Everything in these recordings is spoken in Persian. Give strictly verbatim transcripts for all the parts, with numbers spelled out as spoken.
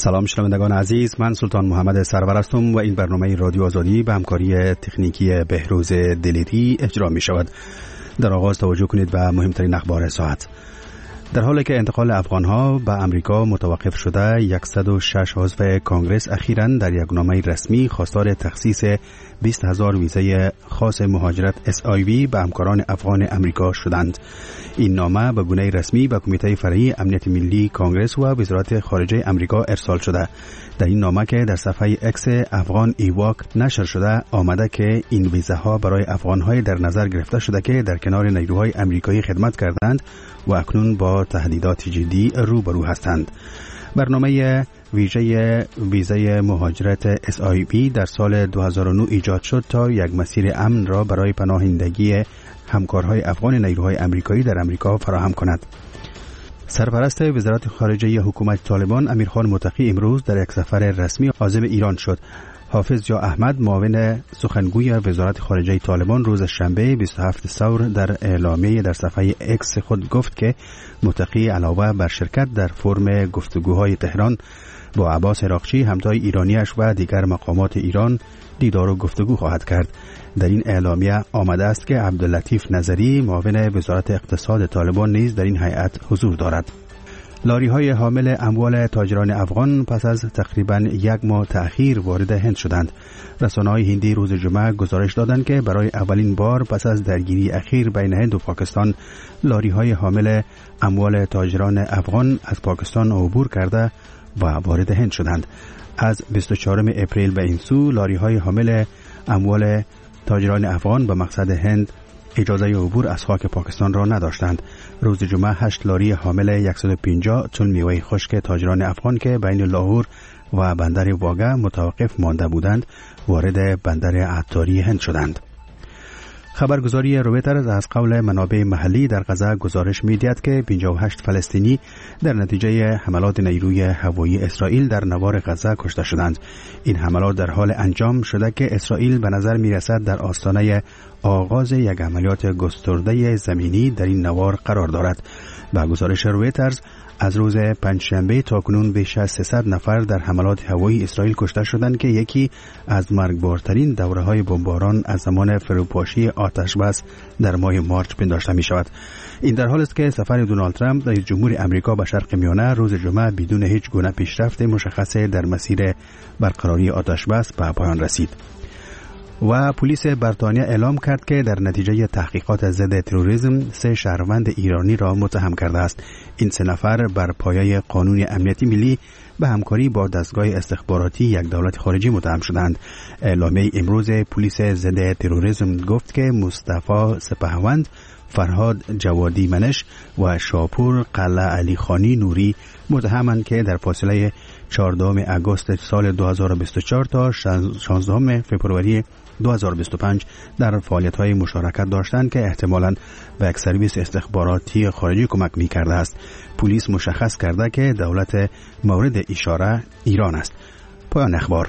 سلام شنوندگان عزیز، من سلطان محمد سرور هستم و این برنامه رادیو آزادی به همکاری تکنیکی بهروز دلیری اجرا می شود. در آغاز توجه کنید به مهمترین اخبار ساعت. در حالی که انتقال افغانها به امریکا متوقف شده، صد و شش عضو کانگرس اخیراً در یک نامه رسمی خواستار تخصیص بیست هزار ویزای خاص مهاجرت اس آی وی به همکاران افغان امریکا شدند. این نامه به گونه رسمی به کمیته فرعی امنیت ملی کانگرس و وزارت خارجه امریکا ارسال شده. در این نامه که در صفحه اکس افغان ایواک نشر شده آمده که این ویزاها برای افغانهای در نظر گرفته شده که در کنار نیروهای امریکایی خدمت کردند و اکنون با تهدیدات جدی روبرو هستند. برنامه ویژه ویزای مهاجرت اس آی وی در سال دو هزار و نه ایجاد شد تا یک مسیر امن را برای پناهندگی همکارهای افغان نیروهای امریکایی در امریکا فراهم کند. سرپرست وزارت خارجه حکومت طالبان امیرخان متقی امروز در یک سفر رسمی عازم ایران شد. حافظ جا احمد معاون سخنگوی وزارت خارجه طالبان روز شنبه بیست و هفتم ثور در اعلامیه در صفحه اکس خود گفت که متقی علاوه بر شرکت در فرم گفتگوهای تهران با عباس عراقچی همتای ایرانیش و دیگر مقامات ایران دیدار و گفتگو خواهد کرد. در این اعلامیه آمده است که عبداللطیف نظری معاون وزارت اقتصاد طالبان نیز در این هیئت حضور دارد. لاری های حامل اموال تاجران افغان پس از تقریباً یک ماه تأخیر وارد هند شدند. رسانه‌های هندی روز جمعه گزارش دادند که برای اولین بار پس از درگیری اخیر بین هند و پاکستان لاری های حامل اموال تاجران افغان از پاکستان عبور کرده و وارد هند شدند. از بیست و چهارم اپریل به این سو لاری های حامل اموال تاجران افغان به مقصد هند اجازه عبور از خاک پاکستان را نداشتند. روز جمعه هشت لاری حامل صد و پنجاه تن میوه خشک تاجران افغان که بین لاهور و بندر واگه متوقف مانده بودند وارد بندر عطاری هند شدند. خبرگزاری رویترز از قول منابع محلی در غزه گزارش می‌دهد که پنجاه و هشت فلسطینی در نتیجه حملات نیروی هوایی اسرائیل در نوار غزه کشته شدند. این حملات در حال انجام شده که اسرائیل به نظر می‌رسد در آستانه آغاز یک عملیات گسترده زمینی در این نوار قرار دارد. با گزارش رویترز از روز پنجشنبه تا کنون بیش از سیصد نفر در حملات هوایی اسرائیل کشته شدند که یکی از مرگبارترین دوره‌های بمباران از زمان فروپاشی آتش بس در ماه مارچ پنداشته می شود. این در حالی است که سفر دونالد ترامپ رئیس جمهور امریکا به شرق میانه روز جمعه بدون هیچ گونه پیشرفت مشخص در مسیر برقراری آتش بس به پایان رسید. و پلیس بریتانیا اعلام کرد که در نتیجه تحقیقات ضد تروریسم سه شهروند ایرانی را متهم کرده است. این سه نفر بر پایه قانون امنیتی ملی به همکاری با دستگاه استخباراتی یک دولت خارجی متهم شدند. اعلامیه امروز پلیس ضد تروریسم گفت که مصطفی سپهوند، فرهاد جوادی منش و شاپور قلعه علی خانی نوری متهمند که در فاصله چهاردهم آگوست سال دو هزار و بیست و چهار تا شانزدهم فوریه دو هزار و بیست و پنج در فعالیت‌های مشارکت داشتند که احتمالاً به یک سرویس استخباراتی خارجی کمک می‌کرده است. پلیس مشخص کرده که دولت مورد اشاره ایران است. پایان اخبار.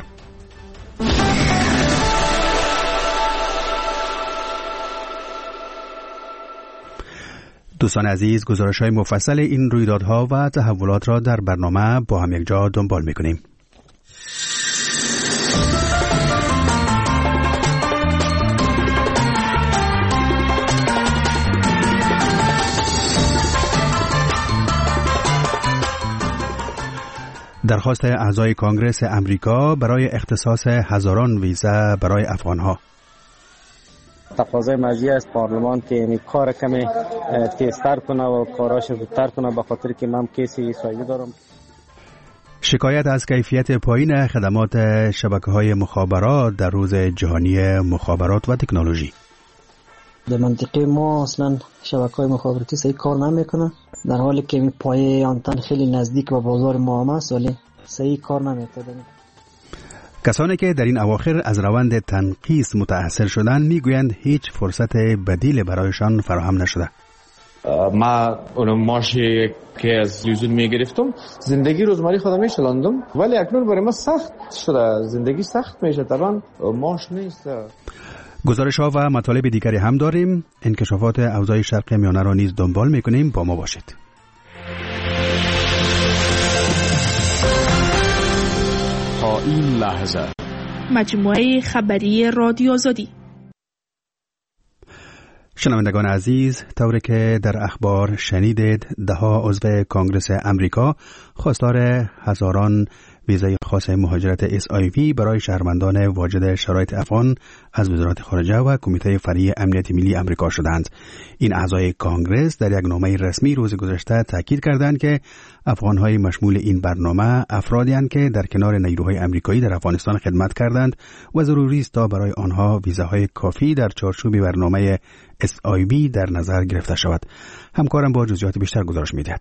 دوستان عزیز، گزارش‌های مفصل این رویدادها و تحولات را در برنامه با هم یک جا دنبال می‌کنیم. درخواست اعضای کانگرس امریکا برای اختصاص هزاران ویزا برای افغانها. تقاضای مجیع از پارلمان که یعنی کار کمی تیزتر کنه و کاراش زودتر کنه، به خاطر که من کیسی سایه دارم. شکایت از کیفیت پایین خدمات شبکه‌های مخابرات در روز جهانی مخابرات و تکنولوژی. در منطقه ما اصلا شبکه‌های مخابراتی صحیح کار نمیکنه، در حالی که می پایه آنتن خیلی نزدیک به بازار ما است ولی صحیح کار نمیکنه. کسانی که در این اواخر از روند تنقیص متأثر شدند میگویند هیچ فرصت بدیل برایشان فراهم نشده. ما اون ماشی که از یوزون میگرفتم زندگی روزمره خودم میشلاندم، ولی اکنون برای ما سخت شده، زندگی سخت میشه، طبعا ماش نیست. گزارش ها و مطالب دیگری هم داریم. انکشافات اوضاع شرق میانه را نیز دنبال میکنیم. با ما باشید. تا این لحظه. مجموعه خبری رادیو آزادی. شنوندگان عزیز، طوری که در اخبار شنیدید، ده ها عضو کنگره امریکا خواستار هزاران ویزای خاص مهاجرت اس آی وی برای شهروندان واجد شرایط افغان از وزارت خارجه و کمیته فرعی امنیت ملی امریکا شدند. این اعضای کانگرس در یک نامه رسمی روز گذشته تاکید کردند که افغان‌های مشمول این برنامه افرادی هستند که در کنار نیروهای امریکایی در افغانستان خدمت کردند و ضروری است تا برای آنها ویزاهای کافی در چارچوب برنامه اس آی وی در نظر گرفته شود. همکارم با جزئیات بیشتر گزارش می‌دهد.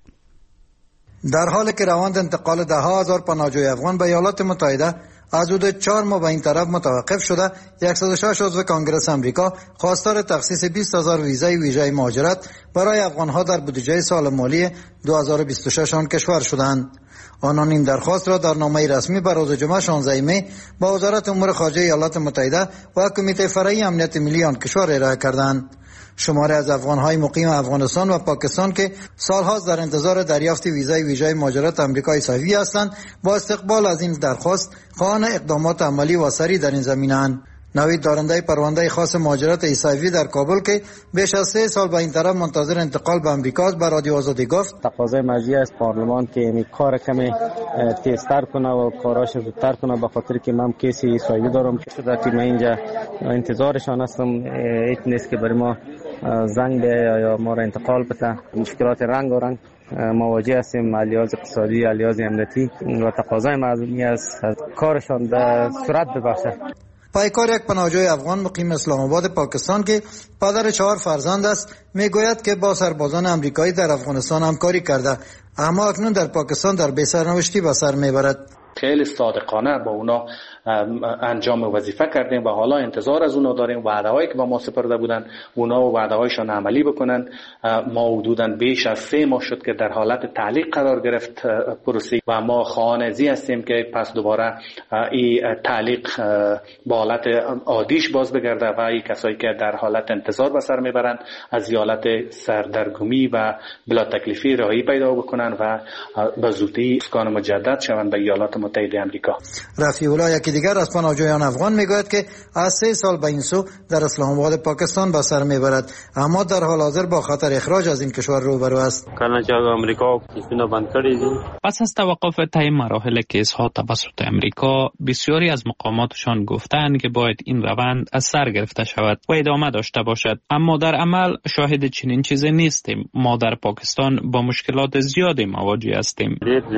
در حالی که روند انتقال ده ها هزار پناهجوی افغان به ایالات متحده از حدود چهار ماه به این طرف متوقف شده، صد و شش عضو کانگرس امریکا خواستار تخصیص بیست هزار ویزای ویژه مهاجرت برای افغانها در بودجه سال مالی دو هزار و بیست و شش آن کشور شدند. آنان این درخواست را در نامه رسمی بر روز جمعه شانزده می با وزارت امور خارجه ایالات متحده و کمیته فرعی امنیت ملی آن کشور ارائه کردند. شماره از افغان‌های مقیم افغانستان و پاکستان که سال‌هاست در انتظار دریافت ویزای ویژه مهاجرت آمریکایی صحیح هستند، با استقبال از این درخواست خواهان اقدامات عملی و سریع در این زمینه‌اند. نوید دارنده پرونده خاص مهاجرت ایسایوی در کابل که بیش از سه سال به این طرف منتظر انتقال به امریکا است، به رادیو آزادی گفت تقاضای مجیه از پارلمان که این کار کمی تیزتر کنه و کاراش زودتر کنه، به خاطر که من کیسی ایسایوی دارم که شده که من اینجا انتظارشان هستم. هیچ نیست که برای ما زنگ به یا ما را انتقال بده. مشکلات رنگ و رنگ مواجه هستیم، علیاز اقتصادی، علیاز امنیتی و تقاضای مردمی است کارشان به سرعت ببخشه. پایکار یک پناهجوی افغان مقیم اسلام آباد پاکستان که پدر چهار فرزند است میگوید که با سربازان امریکایی در افغانستان همکاری کرده، اما اکنون در پاکستان در بی‌سرنوشتی به سر میبرد. خیلی صادقانه با اونا انجام وظیفه کردیم و حالا انتظار از اونا داریم وعده‌هایی که با ما سپرده بودن اونا و وعده‌هایشان عملی بکنن. ما حدوداً بیش از سه ماه شد که در حالت تعلیق قرار گرفت پروسه و ما خواهانزی هستیم که پس دوباره این تعلیق با حالت عادیش باز بگرده و این کسایی که در حالت انتظار به سر میبرند از حالت سردرگمی و بلا تکلیفی رهایی پیدا بکنن و به زودی اسکان مجدد شوند به ایالات متحده آمریکا. رفیع الله یکی دیگر از پناهجویان افغان میگوید که از سه سال به این سو در اسلام آباد پاکستان به سر میبرد، اما در حال حاضر با خطر اخراج از این کشور روبرو است. پس از توقف طی مراحل کیس‌ها توسط امریکا، بسیاری از مقاماتشان گفتند که باید این روند از سر گرفته شود و ادامه داشته باشد، اما در عمل شاهد چنین چیزی نیستیم. ما در پاکستان با مشکلات زیادی مواجه هستیم.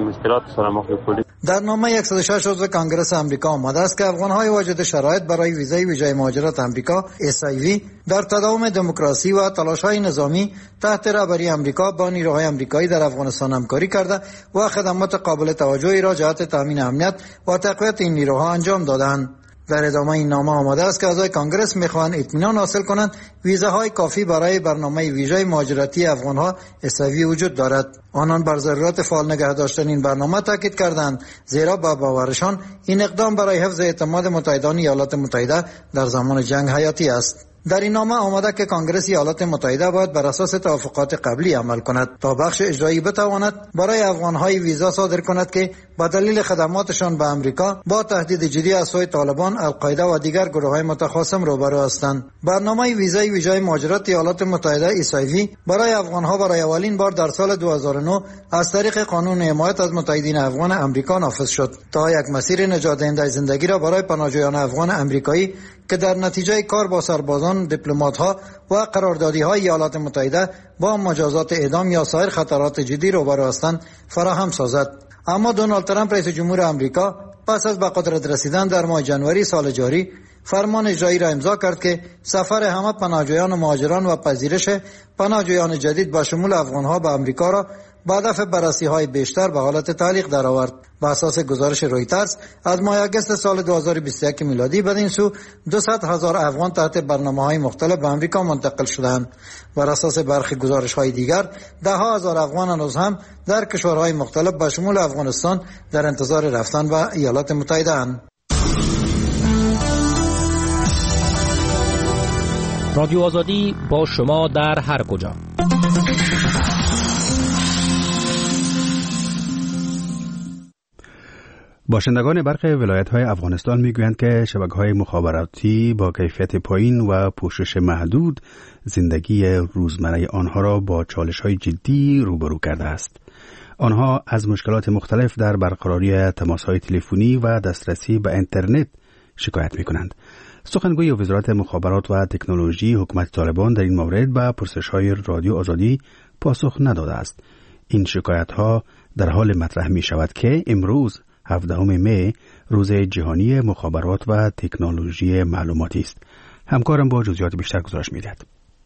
در نامه صد و شش عضو کانگرس امریکا آمده است که افغان‌های واجد شرایط برای ویزای ویژه مهاجرت امریکا اس آی وی در تداوم دموکراسی و تلاش‌های نظامی تحت رهبری امریکا با نیروهای امریکایی در افغانستان همکاری کرده و خدمات قابل توجهی را جهت تامین امنیت و تقویت این نیروها انجام دادند. در ادامه این نامه آمده است که اعضای کانگرس می‌خواهند اطمینان حاصل کنند ویزاهای کافی برای برنامه ویژه مهاجرتی افغان‌ها اس آی وی وجود دارد. آنان بر ضرورت فعال نگه داشتن این برنامه تاکید کردند، زیرا با باورشان این اقدام برای حفظ اعتماد متحدان ایالات متحده در زمان جنگ حیاتی است. در این نامه آمده که کانگرس ایالات متحده باید بر اساس توافقات قبلی عمل کند تا بخش اجرایی بتواند برای افغان‌های ویزا صادر کند که با دلیل خدماتشان به امریکا با تهدید جدی از سوی طالبان، القاعده و دیگر گروه‌های متخاصم روبرو هستند. برنامه ویزای ویژه مهاجرت ایالات متحده اس آی وی برای افغان‌ها برای اولین بار در سال دو هزار و نه از طریق قانون حمایت از متحدین افغان امریکا نافذ شد تا یک مسیر نجات دهنده زندگی را برای پناهجویان افغان امریکایی که در نتیجه کار با سربازان، دیپلمات‌ها و قراردادی‌های ایالات متحده با مجازات اعدام یا سایر خطرات جدی روبرو هستند فراهم سازد. اما دونالد ترامپ رئیس جمهور آمریکا پس از به قدرت رسیدن در ماه جنوری سال جاری فرمان اجرایی را امضا کرد که سفر همه پناهجویان و مهاجران و پذیرش پناهجویان جدید با شمول افغان‌ها به آمریکا را با هدف بررسی‌های بیشتر به حالت تعلیق درآورد. بر اساس گزارش رویترز از ماه آگوست سال دو هزار و بیست و یک میلادی بدین سو دویست هزار افغان تحت برنامه‌های مختلف به آمریکا منتقل شدند. بر اساس برخی گزارش‌های دیگر ده ها هزار افغان هنوز هم در کشورهای مختلف به شمول افغانستان در انتظار رفتن به ایالات متحده اند. رادیو آزادی با شما در هر کجا. باشندگان برخی ولایت‌های افغانستان می‌گویند که شبکه‌های مخابراتی با کیفیت پایین و پوشش محدود زندگی روزمره آنها را با چالش‌های جدی روبرو کرده است. آنها از مشکلات مختلف در برقراری تماس‌های تلفنی و دسترسی به اینترنت شکایت می‌کنند. سخنگوی وزارت مخابرات و تکنولوژی حکومت طالبان در این مورد به پرسش‌های رادیو آزادی پاسخ نداده است. این شکایت‌ها در حال مطرح می‌شود که امروز هفدهم می روز جهانی مخابرات و تکنولوژی معلوماتی است. همکارم با جزئیات بیشتر گزارش می‌دهد.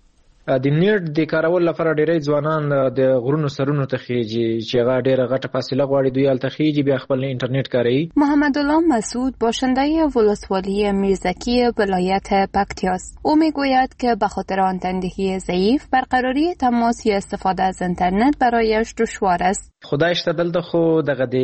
د نیټ د کارول لپاره ډېری ځوانان د غرونو سرونو ته خېږي چې هغه ډېره غټه فاصله غواړي، دوی هلته خېږي بیا خپل اینترنت کاروي. محمد الله مسعود باشنده ولسوالی میرزکی ولایت پکتیا است. او میگوید که به خاطر آن تندهی ضعیف برقراری تماس یا استفاده از اینترنت برایش دشوار است. خدای شته دلته خو دغه د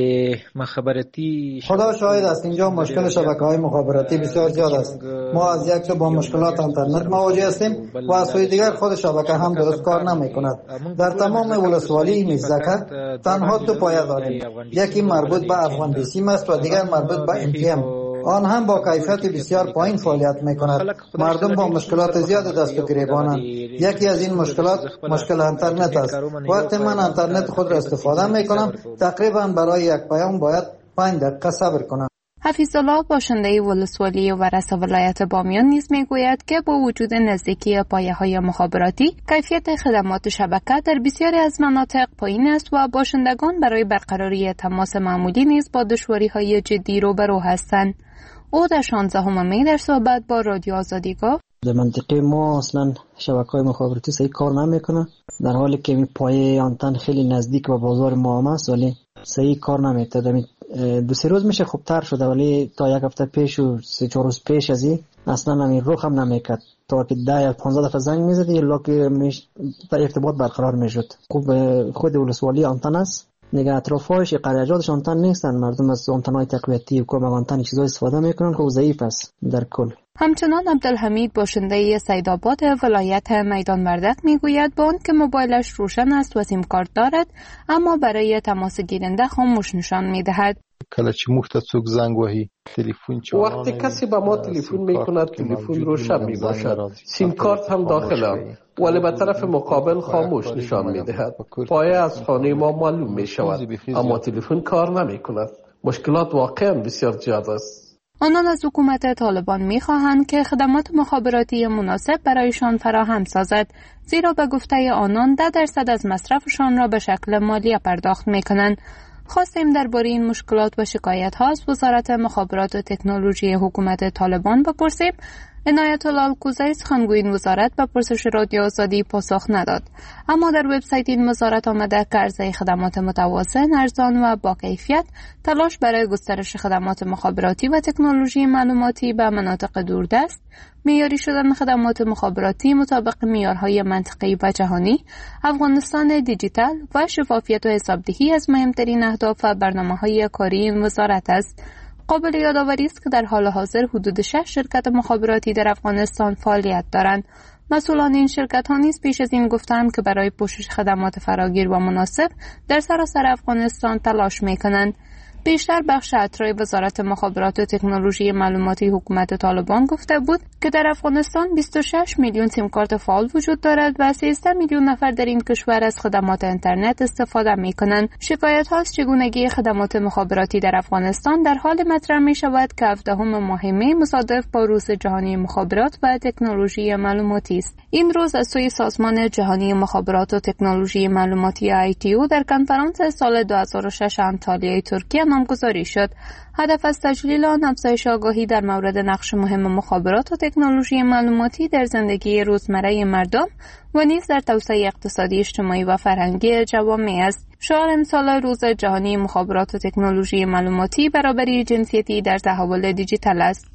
مخابراتی خدا شاهد است اینجا مشکل شبکه‌های مخابراتی بسیار زیاد است. ما از یک سو با مشکلات اینترنت مواجه هستیم و از سوی دیگر خود شبکه هم درست کار نمی‌کند. در تمام ولسوالی میرزکه تنها دو پایه داریم، یکی مربوط به افغان بیسیم است و دیگر مربوط به ام پی ام. آن هم با کیفیت بسیار پایین فعالیت می‌کند. مردم با مشکلات زیاد دست و گریبانند. یکی از این مشکلات مشکل اینترنت است. وقتی من اینترنت خود را استفاده می‌کنم تقریبا برای یک پیام باید پنج دقیقه صبر کنم. حفیظالله باشنده ولسوالی ورس ولایت بامیان نیز میگوید که با وجود نزدیکی پایه‌های مخابراتی کیفیت خدمات شبکه در بسیاری از مناطق پایین است و باشندگان برای برقراری تماس معمولی نیز با دشواری‌های جدی روبرو هستند. او در شانزدهم می در صحبت با رادیو آزادی گفت در منطقه ما اصلا شبکه‌های مخابراتی صحیح کار نمیکنه، در حالی که می پایه آنتن خیلی نزدیک به بازار ما هم است ولی صحیح کار نمیکنه. دو سه روز میشه خوبتر شده ولی تا یک هفته پیش و سه چهار روز پیش از این اصلا نمی روخ هم نمیکرد. تا که ده یا پانزده دفعه زنگ میزدی لاکی میش در ارتباط برقرار میشد. خوب خود ولسوالی آنتن است، نگاه اطرافش قریجاتش آنتن نیستن، مردم از آنتن‌های تقویتی و کم آنتن چیزا استفاده میکنن که ضعیف است در کل. همچنان عبدالحمید باشنده سیدآباد ولایت میدان وردک میگوید با آن که موبایلش روشن است و سیم کارت دارد اما برای تماس گیرنده خاموش نشان میدهد. کله چې موږ ته څوک زنګ وهي تلفن چالان وقتی کسی به ما تلفن میکند تلفن روشن میباشد، سیم کارت هم داخل ولی به طرف مقابل خاموش نشان میدهد. پایه از خانه ما معلوم میشود اما تلفن کار نمیکند. مشکلات واقعا بسیار زیاد است. آنان از حکومت طالبان می‌خواهند که خدمات مخابراتی مناسب برایشان فراهم سازد، زیرا به گفته آنان ده درصد از مصرفشان را به شکل مالی پرداخت می‌کنند. خواستیم درباره این مشکلات و شکایت‌ها از وزارت مخابرات و تکنولوژی حکومت طالبان بپرسیم. عنایت الله الکوزی سخنگوی این وزارت به پرسش رادیو آزادی پاسخ نداد، اما در وبسایت این وزارت آمده که عرضه خدمات متوازن، ارزان و با کیفیت تلاش برای گسترش خدمات مخابراتی و تکنولوژی معلوماتی به مناطق دوردست، معیاری شدن خدمات مخابراتی مطابق معیارهای منطقه‌ای و جهانی، افغانستان دیجیتال و شفافیت و حسابدهی از مهمترین اهداف و برنامه‌های کاری این وزارت است. قابل یادآوری است که در حال حاضر حدود شش شرکت مخابراتی در افغانستان فعالیت دارند. مسئولان این شرکت ها نیز پیش از این گفتند که برای پوشش خدمات فراگیر و مناسب در سراسر افغانستان تلاش می‌کنند. بیشتر بخش اطراع وزارت مخابرات و تکنولوژی معلوماتی حکومت طالبان گفته بود که در افغانستان بیست و شش میلیون سیم کارت فعال وجود دارد و سیزده میلیون نفر در این کشور از خدمات اینترنت استفاده می‌کنند. شکایت ها از چگونگی خدمات مخابراتی در افغانستان در حال مطرح می‌شود که هفدهم ماه می مصادف با روز جهانی مخابرات و تکنولوژی معلوماتی است. این روز از سوی سازمان جهانی مخابرات و تکنولوژی معلوماتی آی تی او در کنفرانس سال دو هزار و شش انطالیای ترکیه نامگذاری شد. هدف از تجلیل آن افزایش آگاهی در مورد نقش مهم مخابرات و تکنولوژی معلوماتی در زندگی روزمره مردم و نیز در توسعه اقتصادی، اجتماعی و فرهنگی جوامع است. شعار امسال روز جهانی مخابرات و تکنولوژی معلوماتی برابری جنسیتی در تحول دیجیتال است.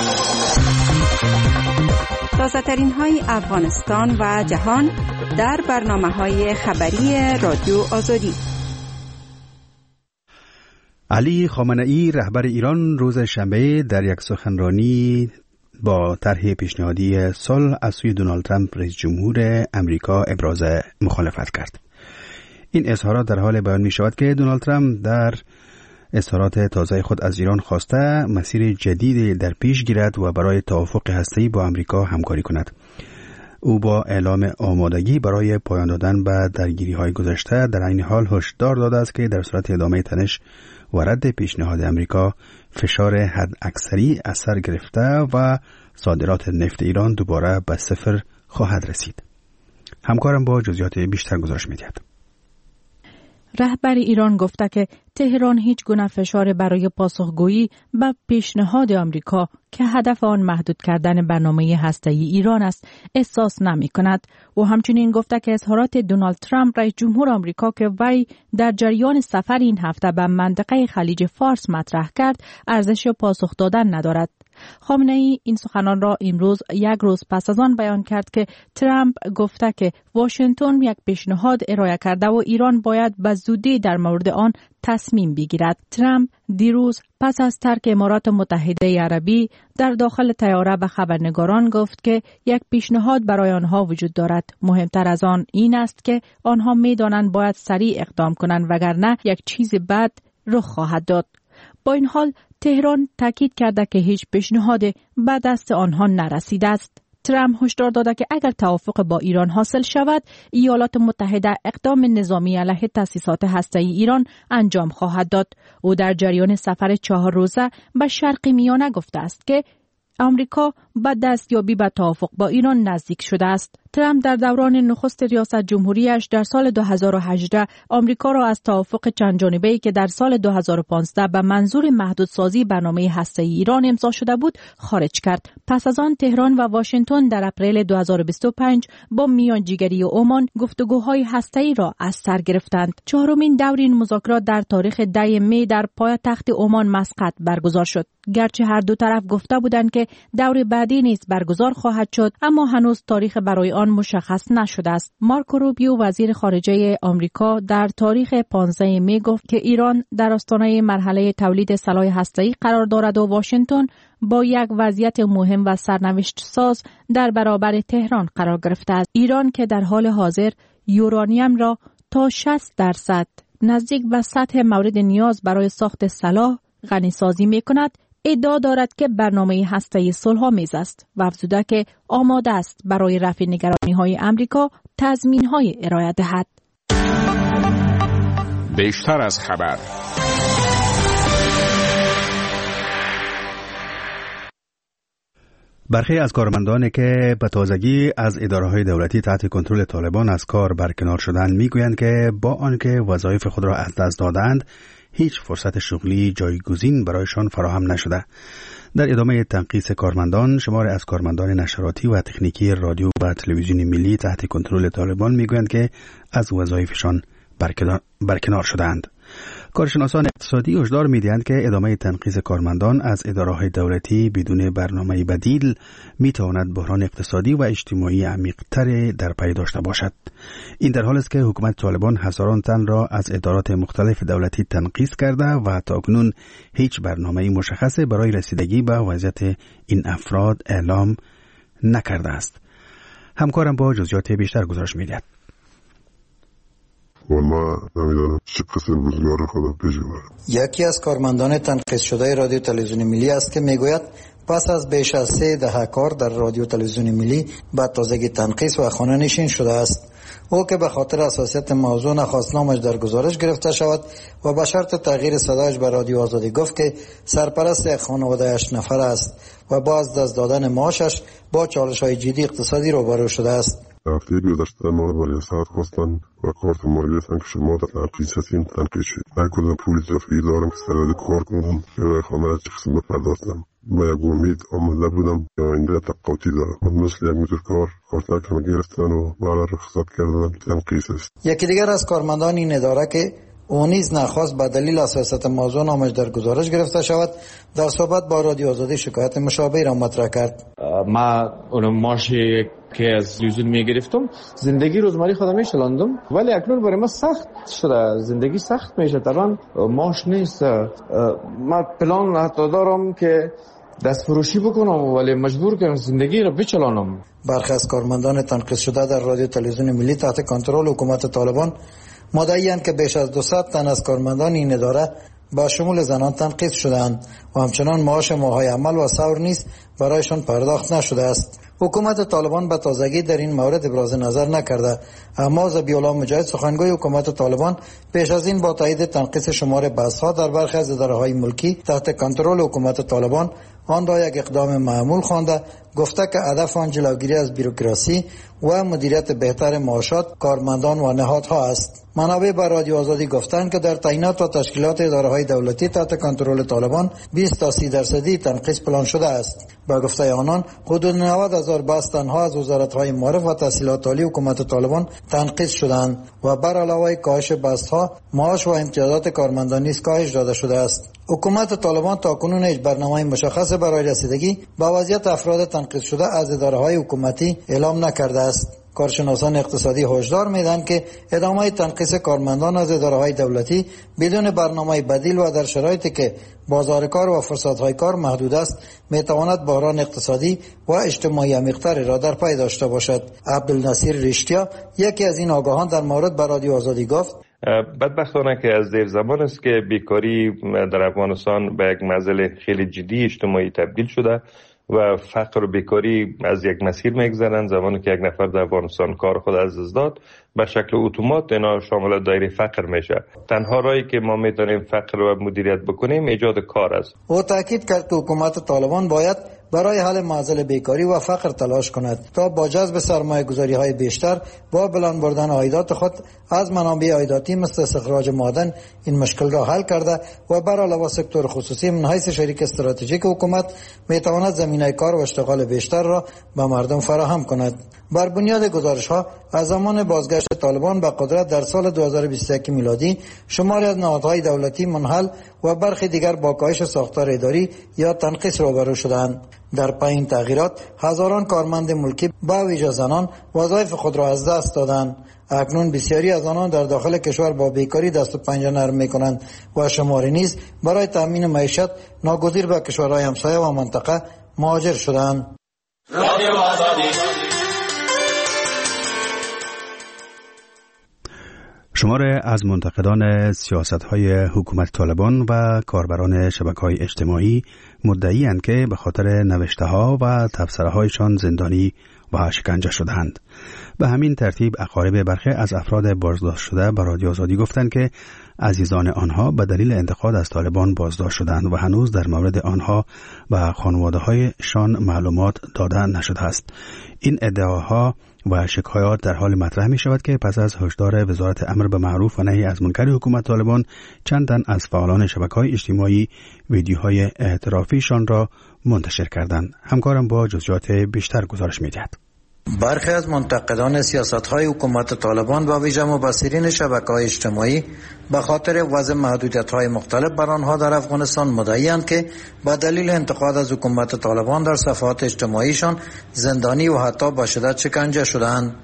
تازه‌ترین های افغانستان و جهان در برنامه‌های خبری رادیو آزادی. علی خامنه‌ای رهبر ایران روز شنبه در یک سخنرانی با طرح پیشنهادی صلح از سوی دونالد ترامپ رئیس جمهور امریکا ابراز مخالفت کرد. این اظهارات در حال بیان می شود که دونالد ترامپ در اظهارات تازه خود از ایران خواسته مسیر جدید در پیش گیرد و برای توافق هسته‌ای با آمریکا همکاری کند. او با اعلام آمادگی برای پایان دادن به درگیری‌های گذشته در عین حال هشدار داده است که در صورت ادامه تنش و رد پیشنهاد آمریکا فشار حداکثری اثر گرفته و صادرات نفت ایران دوباره به صفر خواهد رسید. همکارم با جزئیات بیشتر گزارش می‌دهد. رهبر ایران گفته که تهران هیچ گونه فشار برای پاسخگویی به پیشنهاد آمریکا که هدف آن محدود کردن برنامه هسته‌ای ایران است احساس نمی کند. و همچنین گفته که اظهارات دونالد ترامپ رئیس جمهور آمریکا که وی در جریان سفر این هفته به منطقه خلیج فارس مطرح کرد ارزش پاسخ دادن ندارد. خامنه‌ای این سخنان را امروز یک روز پس از آن بیان کرد که ترامپ گفته که واشنگتن یک پیشنهاد ارائه کرده و ایران باید به زودی در مورد آن تصمیم بگیرد. ترامپ دیروز پس از ترک امارات متحده عربی در داخل طیاره به خبرنگاران گفت که یک پیشنهاد برای آنها وجود دارد. مهمتر از آن این است که آنها می‌دانند باید سریع اقدام کنند وگرنه یک چیز بد رخ خواهد داد. با این حال تهران تاکید کرده که هیچ پیشنهاد به دست آنها نرسیده است. ترامپ هشدار داده که اگر توافق با ایران حاصل شود، ایالات متحده اقدام نظامی علیه تأسیسات هسته‌ای ایران انجام خواهد داد. او در جریان سفر چهار روزه به شرق میانه گفته است که آمریکا به دستیابی به توافق با ایران نزدیک شده است. ترامپ در دوران نخست ریاست جمهوریش در سال دو هزار و هجده آمریکا را از توافق چند جانبه‌ای که در سال دو هزار و پانزده به منظور محدودسازی برنامه هسته‌ای ایران امضا شده بود خارج کرد. پس از آن تهران و واشنگتن در اپریل دو هزار و بیست و پنج با میانجیگری عمان گفتگوهای هسته‌ای را از سر گرفتند. چهارمین دور این مذاکرات در تاریخ ده می در پایتخت عمان مسقط برگزار شد. گرچه هر دو طرف گفته بودند که دور بعدی نیز برگزار خواهد شد، اما هنوز تاریخ برای آن مشخص نشده است. مارکو روبیو وزیر خارجه آمریکا در تاریخ پانزده می گفت که ایران در آستانه مرحله تولید سلاح هسته‌ای قرار دارد و واشنگتن با یک وضعیت مهم و سرنوشت ساز در برابر تهران قرار گرفته است. ایران که در حال حاضر یورانیم را تا شصت درصد نزدیک به سطح مورد نیاز برای ساخت سلاح غنی‌سازی می‌کند، ادعا دارد که برنامه هسته‌ای صلح‌آمیز است و افزوده که آماده است برای رفع نگرانی‌های آمریکا تضمین‌های ارائه دهد. بیشتر از خبر. برخی از کارمندانی که به تازگی از اداره‌های دولتی تحت کنترل طالبان از کار برکنار شدند میگویند که با آنکه وظایف خود را از دست دادند هیچ فرصت شغلی جایگزین برایشان فراهم نشده. در ادامه تنقیس کارمندان، شمار از کارمندان نشراتی و تکنیکی رادیو و تلویزیون ملی تحت کنترل طالبان میگویند که از وظایفشان برکنار شدند. کارشناسان اقتصادی هشدار می‌دهند که ادامه تنقیص کارمندان از اداره‌های دولتی بدون برنامه بدیل می‌تواند بحران اقتصادی و اجتماعی عمیق‌تر در پی داشته باشد. این در حالی است که حکومت طالبان هزاران تن را از ادارات مختلف دولتی تنقیص کرده و تاکنون هیچ برنامه‌ای مشخص برای رسیدگی به وضعیت این افراد اعلام نکرده است. همکارم با جزئیات بیشتر گزارش می‌دهد. و ما نمیدانم چه قسم روزگار خدا بجوارم. یکی از کارمندان تنقیص شده رادیو تلویزیون ملی است که میگوید پس از بیش از سه دهه کار در رادیو تلویزیون ملی به تازگی تنقیص و خانه نشین شده است. او که به خاطر حساسیت موضوع نخواست نامش در گزارش گرفته شود و به شرط تغییر صدایش به رادیو آزادی گفت که سرپرست یک خانواده هشت نفر است و با از دست دادن معاشش با چالش‌های جدی اقتصادی روبرو شده است. هفته گذشته ما برای ساعت خواستن و کارت مالی هستن که شما در تنقیص هستیم تنقیص شد. من کدام پول اضافی دارم که سرده کار کنم که برای خانه را چه قسم بپرداختم. با یک امید آمده بودم که آینده تقاطی دارم. مثل یک موتورکار کارت کم گرفتن و برای رخصت کردن تنقیص است. یکی دیگر از کارمندان این اداره که او نیز نخواست به دلیل حساسیت موضوع نامش در گزارش گرفته شود در صحبت با رادیو آزادی شکایت مشابه را مطرح کرد. ما اون ماشی که از تلویزیون میگرفتم زندگی روزمره خودم میشلاندم، ولی اکنون برای ما سخت شده، زندگی سخت میشه. طبعا ماش نیست. ما پلان حتی دارم که دست فروشی بکنم ولی مجبور کنم زندگی را بچلانم. برخی از کارمندان تنقیص شده در رادیو تلویزیون ملی تحت کنترل حکومت طالبان مدعی‌اند که بیش از دویست تن از کارمندان این اداره با شمول زنان تنقیص شدند و همچنان معاش ماه‌های عمل و سور نیز برایشان پرداخت نشده است. حکومت طالبان به تازگی در این مورد ابراز نظر نکرده، اما ذبیح الله مجاهد سخنگوی حکومت طالبان پیش از این با تایید تنقیص شمار بسها در برخی از اداره‌های ملکی تحت کنترل حکومت طالبان آن را یک اقدام معمول خوانده، گفته که هدف آن جلوگیری از بیروکراسی و مدیریت بهتر معاشات کارمندان و نهادها است. منابع به رادیو آزادی گفتند که در تعیینات و تشکیلات اداره‌های دولتی تحت کنترل طالبان بیست تا سی درصدی تنقیص پلان شده است. با گفته آنان حدود نود هزار بس تنها از وزارت‌های معارف و تحصیلات عالی حکومت طالبان تنقیص شدند و بر علاوه کاهش بست‌ها معاش و امتیازات کارمندان نیز کاهش داده شده است. حکومت طالبان تاکنون هیچ برنامه مشخص برای رسیدگی به وضعیت افراد تنقیص شده از اداره‌های حکومتی اعلام نکرده است. کارشناسان اقتصادی هشدار میدن که ادامه تنقیص کارمندان از اداره‌های دولتی بدون برنامه بدیل و در شرایطی که بازار کار و فرصت‌های کار محدود است میتواند بحران اقتصادی و اجتماعی عمیق‌تری را در پی داشته باشد. عبدالنصیر رشتیا یکی از این آگاهان در مورد به رادیو آزادی گفت: بدبختانه که از دیر زمان است که بیکاری در افغانستان به یک مسئله خیلی جدی اجتماعی تبدیل شده و فقر و بیکاری از یک مسیر میگذرند. زمانی که یک نفر در افغانستان کار خود از دست داد به شکل اتومات اینا شامل دایره فقر میشه. تنها راهی که ما میتونیم فقر رو مدیریت بکنیم ایجاد کار است. او تاکید کرد که حکومت طالبان باید برای حل معضل بیکاری و فقر تلاش کند تا با جذب سرمایه گذاری های بیشتر با بلند بردن عایدات خود از منابع عایداتی مثل استخراج معدن این مشکل را حل کرده و بر علاوه سکتور خصوصی من حیث شریک استراتژیک حکومت میتواند زمینه کار و اشتغال بیشتر را به مردم فراهم کند. بر بنیاد گزارش ها از زمان بازگشت طالبان به قدرت در سال دو هزار و بیست و یک میلادی شماری از نهادهای دولتی منحل و برخی دیگر با کاهش ساختار اداری یا تنقیص روبرو شدند. در پایین تغییرات هزاران کارمند ملکی با ویژه زنان وظایف خود را از دست دادند. اکنون بسیاری از آنان در داخل کشور با بیکاری دست و پنجه نرم می‌کنند و شماری نیز برای تامین معیشت ناگزیر به کشورهای همسایه و منطقه مهاجر شدند. شمار از منتقدان سیاست‌های حکومت طالبان و کاربران شبکه‌های اجتماعی مدعی‌اند که به خاطر نوشته‌ها و تبصره‌هایشان زندانی و شکنجه شدند. به همین ترتیب اقارب برخی از افراد بازداشت شده به رادیو آزادی گفتند که عزیزان آنها به دلیل انتقاد از طالبان بازداشت شدند و هنوز در مورد آنها و خانواده‌هایشان معلومات داده نشده است. این ادعاها و شکایات در حال مطرح می شود که پس از هشدار وزارت امر به معروف و نهی از منکر حکومت طالبان چند تن از فعالان شبکه‌های اجتماعی ویدیوهای اعترافیشان را منتشر کردند. همکارم با جزئیات بیشتر گزارش می‌دهد. برخی از منتقدان سیاست‌های حکومت طالبان و ویژه مبصرین شبکه‌های اجتماعی به خاطر وضع محدودیت‌های مختلف بر آنها در افغانستان مدعی‌اند که به دلیل انتقاد از حکومت طالبان در صفحات اجتماعیشان زندانی و حتی به شدت شکنجه شده‌اند.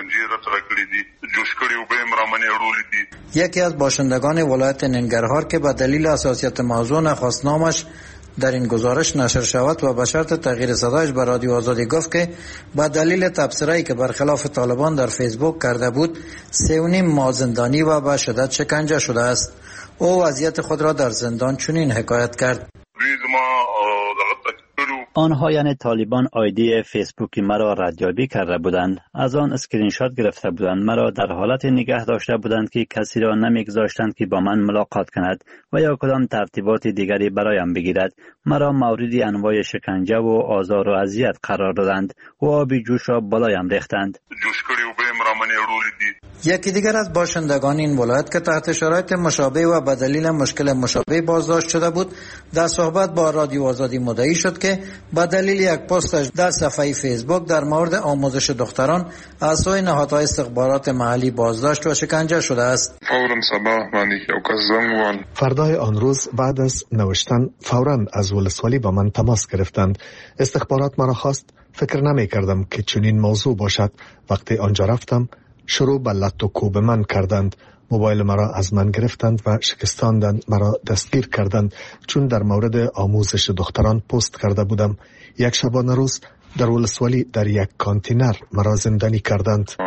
یکی از باشندگان ولایت ننگرهار که به دلیل حساسیت موضوع نخواست نامش در این گزارش نشر شود و به شرط تغییر صدایش به رادیو آزادی گفت که با دلیل تبصره‌ای که برخلاف طالبان در فیسبوک کرده بود سه و نیم ماه زندانی و به شدت شکنجه شده است. او وضعیت خود را در زندان چنین حکایت کرد: آنها یعنی طالبان آیدی فیسبوکی مرا ردیابی کرده بودند، از آن اسکرین شات گرفته بودند، مرا در حالت نگه داشته بودند که کسی را نمیگذاشتند که با من ملاقات کند و یا کدام ترتیبات دیگری برایم بگیرد. مرا مورد انواع شکنجه و آزار و اذیت قرار دادند و آبی جوش را بالایم ریختند. یکی دیگر از باشندگان این ولایت که تحت شرایط مشابه و به دلیل مشکل مشابه بازداشت شده بود در صحبت با رادیو آزادی مدعی شد که به دلیل یک پستش در صفحه فیسبوک در مورد آموزش دختران از سوی نهادهای استخبارات محلی بازداشت و شکنجه شده است. فردای آن روز بعد از نوشتن فوراً از ولسوالی با من تماس گرفتند. استخبارات مرا خواست. فکر نمی کردم که چنین موضوع باشد. وقتی آنجا رفتم شروع به لط و کوب من کردند. موبایل مرا از من گرفتند و شکستاندند. مرا دستگیر کردند چون در مورد آموزش دختران پست کرده بودم. یک شبانه روز در ولسوالی در یک کانتینر مرا زندانی کردند.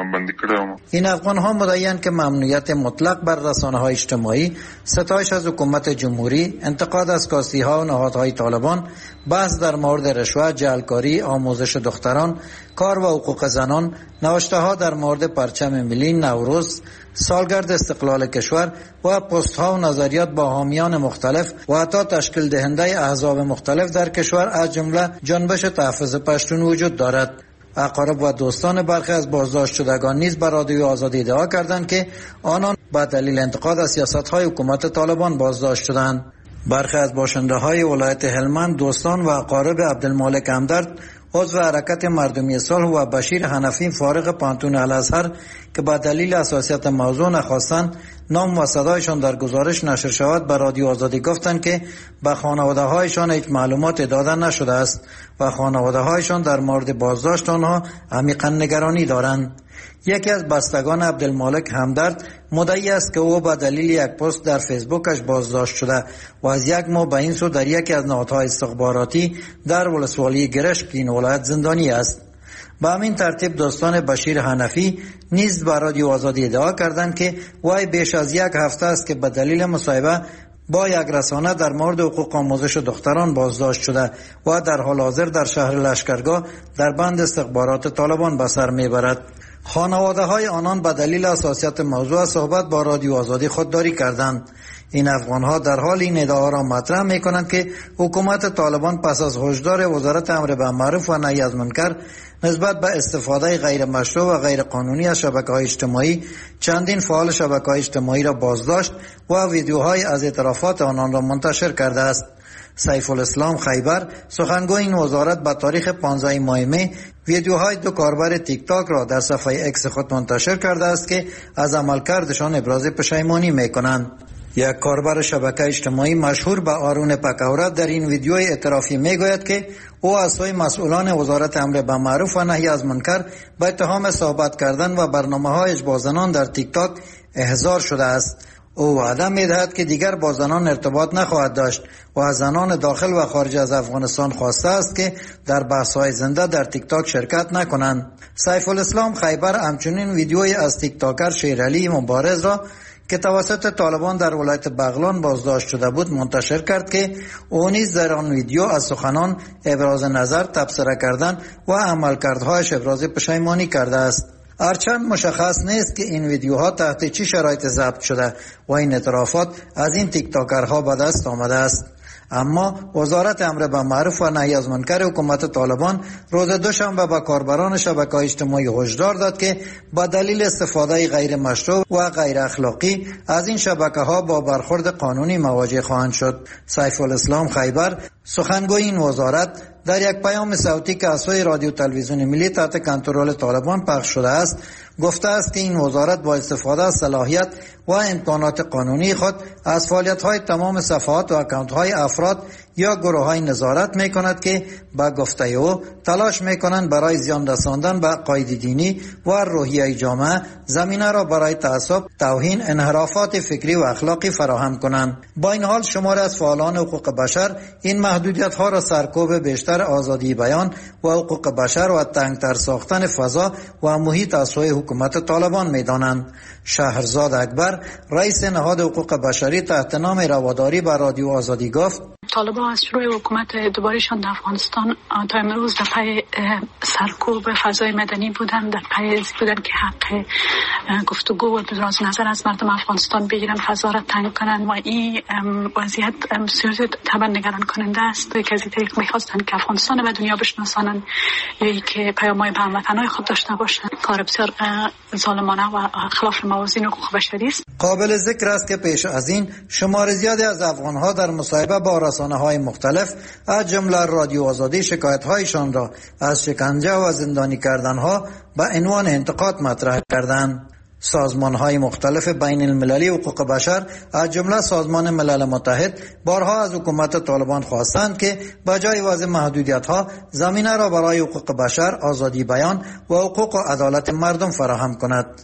جمع‌بندی کړم. این افغان ها مدعیان که ممنوعیت مطلق بر رسانه های اجتماعی، ستایش از حکومت جمهوری، انتقاد از کاستی ها و نهادهای طالبان، بحث در مورد رشوه، جعلکاری، آموزش دختران، کار و حقوق زنان، نوشته ها در مورد پرچم ملی، نوروز، سالگرد استقلال کشور و پست ها و نظریات با حامیان مختلف و حتی تشکیل دهنده احزاب مختلف در کشور از جمله جنبش تحفظ پشتون وجود دارد. اقارب و دوستان برخی از بازداشت شدگان نیز بر رادیو آزادی ادعا کردند که آنان به دلیل انتقاد از سیاست‌های حکومت طالبان بازداشت شدند. برخی از باشنده‌های ولایت هلمند دوستان و اقارب عبدالمالک همدرد، عضو حرکت مردمی صلح، و بشیر حنفی فارغ پانتون الازهر که به دلیل حساسیت موضوع نخواستند نام و صدایشان در گزارش نشر شود به رادیو آزادی گفتند که به خانواده هایشان هیچ معلومات داده نشده است و خانواده هایشان در مورد بازداشت آنها عمیقا نگرانی دارند. یکی از بستگان عبدالمالک همدرد مدعی است که او به دلیل یک پست در فیسبوکش بازداشت شده و از یک ماه به این سو در یکی از نهادهای استخباراتی در ولسوالی گرشک این ولایت زندانی است. به همین ترتیب دوستان بشیر حنفی نیز به رادیو آزادی ادعا کردند که وای بیش از یک هفته است که به دلیل مصاحبه با یک رسانه در مورد حقوق آموزش دختران بازداشت شده و در حال حاضر در شهر لشکرگاه در بند استخبارات طالبان به سر میبرد. خانواده های آنان به دلیل حساسیت موضوع صحبت با رادیو آزادی خودداری کردند. این افغان ها در حال این ادعا را مطرح می کنند که حکومت طالبان پس از هشدار وزارت امر بالمعروف و نهی از منکر نسبت به استفاده غیر مشروع و غیر قانونی از شبکه‌های اجتماعی چندین فعال شبکه‌های اجتماعی را بازداشت و ویدیوهای از اعترافات آنان را منتشر کرده است. سیف الاسلام خیبر سخنگوی این وزارت به تاریخ پانزده ماه می ویدیوهای دو کاربر تیک تاک را در صفحه اکس خود منتشر کرده است که از عملکردشان ابراز پشیمانی می کنند. یک کاربر شبکه اجتماعی مشهور به آرون پکورت در این ویدیوی اعترافی می گوید که او از سوی مسئولان وزارت امر بالمعروف و نهی از منکر به اتهام صحبت کردن و برنامه‌هایش با زنان در تیک تاک احضار شده است. او وعده می‌دهد که دیگر با زنان ارتباط نخواهد داشت و از زنان داخل و خارج از افغانستان خواسته است که در بحث‌های زنده در تیک تاک شرکت نکنند. سیف الاسلام خیبر همچنین ویدیوی از تیک تاکر شیرعلی مبارز را که توسط طالبان در ولایت بغلان بازداشت شده بود منتشر کرد که او نیز در آن ویدیو از سخنان ابراز نظر، تبصره کردن و عملکردهایش ابراز پشیمانی کرده است. هرچند مشخص نیست که این ویدیوها تحت چه شرایط ضبط شده و این اعترافات از این تیک تاکرها به دست آمده است، اما وزارت امر بالمعروف و نهی از منکر حکومت طالبان روز دوشنبه به کاربران شبکه‌های اجتماعی هشدار داد که با دلیل استفاده غیر مشروع و غیر اخلاقی از این شبکه‌ها با برخورد قانونی مواجه خواهند شد. سیف الاسلام خیبر سخنگوی این وزارت در یک پیام صوتی که از سوی رادیو تلویزیون ملی تحت کنترل طالبان پخش شده است گفته است که این وزارت با استفاده از صلاحیت و امکانات قانونی خود از فعالیت‌های تمام صفحات و اکانت‌های افراد یا گروه‌های نظارت می‌کند که با گفته او تلاش می‌کنند برای زیان رساندن به عقاید دینی و روحیه جامعه زمینه را برای تعصب، توهین، انحرافات فکری و اخلاقی فراهم کنند. با این حال شمار از فعالان حقوق بشر این محدودیت‌ها را سرکوب بیشتر آزادی بیان و حقوق بشر و تنگتر ساختن فضا و محیط از سوی حکومت طالبان می‌دانند. شهرزاد اکبر رئیس نهاد حقوق بشری تحت نام رواداری به رادیو آزادی گفت طالبان از شروع حکومت دوبارهشان در افغانستان تا امروز در پی سرکوب فضای مدنی بودن، در پی بودن که حق گفتگو و ابراز نظر از مردم افغانستان بگیرن، فضا را تنگ کنن و این وضعیت بسیار طبعا نگران کننده است. که از این طریق میخواستن که افغانستان به دنیا بشناسانن یا که پیام‌های به هموطنان خود داشته باشند. کار بسیار ظالمانه و خلاف موازین حقوق بشری است. قابل ذکر است که پیش از این شمار زیادی از افغان‌ها در مصاحبه با رسانه‌های مختلف از جمله رادیو آزادی شکایت‌هایشان را از شکنجه و زندانی کردن‌ها به عنوان انتقاد مطرح کردند. سازمان‌های مختلف بین المللی حقوق بشر از جمله سازمان ملل متحد بارها از حکومت طالبان خواستند که بجای وضع محدودیت‌ها زمینه را برای حقوق بشر، آزادی بیان و حقوق و عدالت مردم فراهم کند.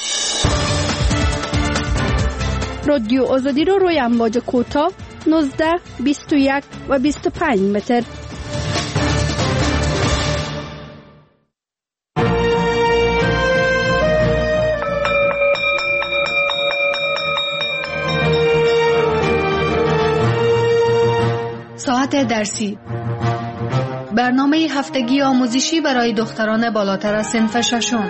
رادیو آزادی را روی امواج کوتاه نوزده، بیست و یک و بیست و پنج متر. ساعت درسی، برنامه هفتگی آموزشی برای دختران بالاتر از صنف ششم.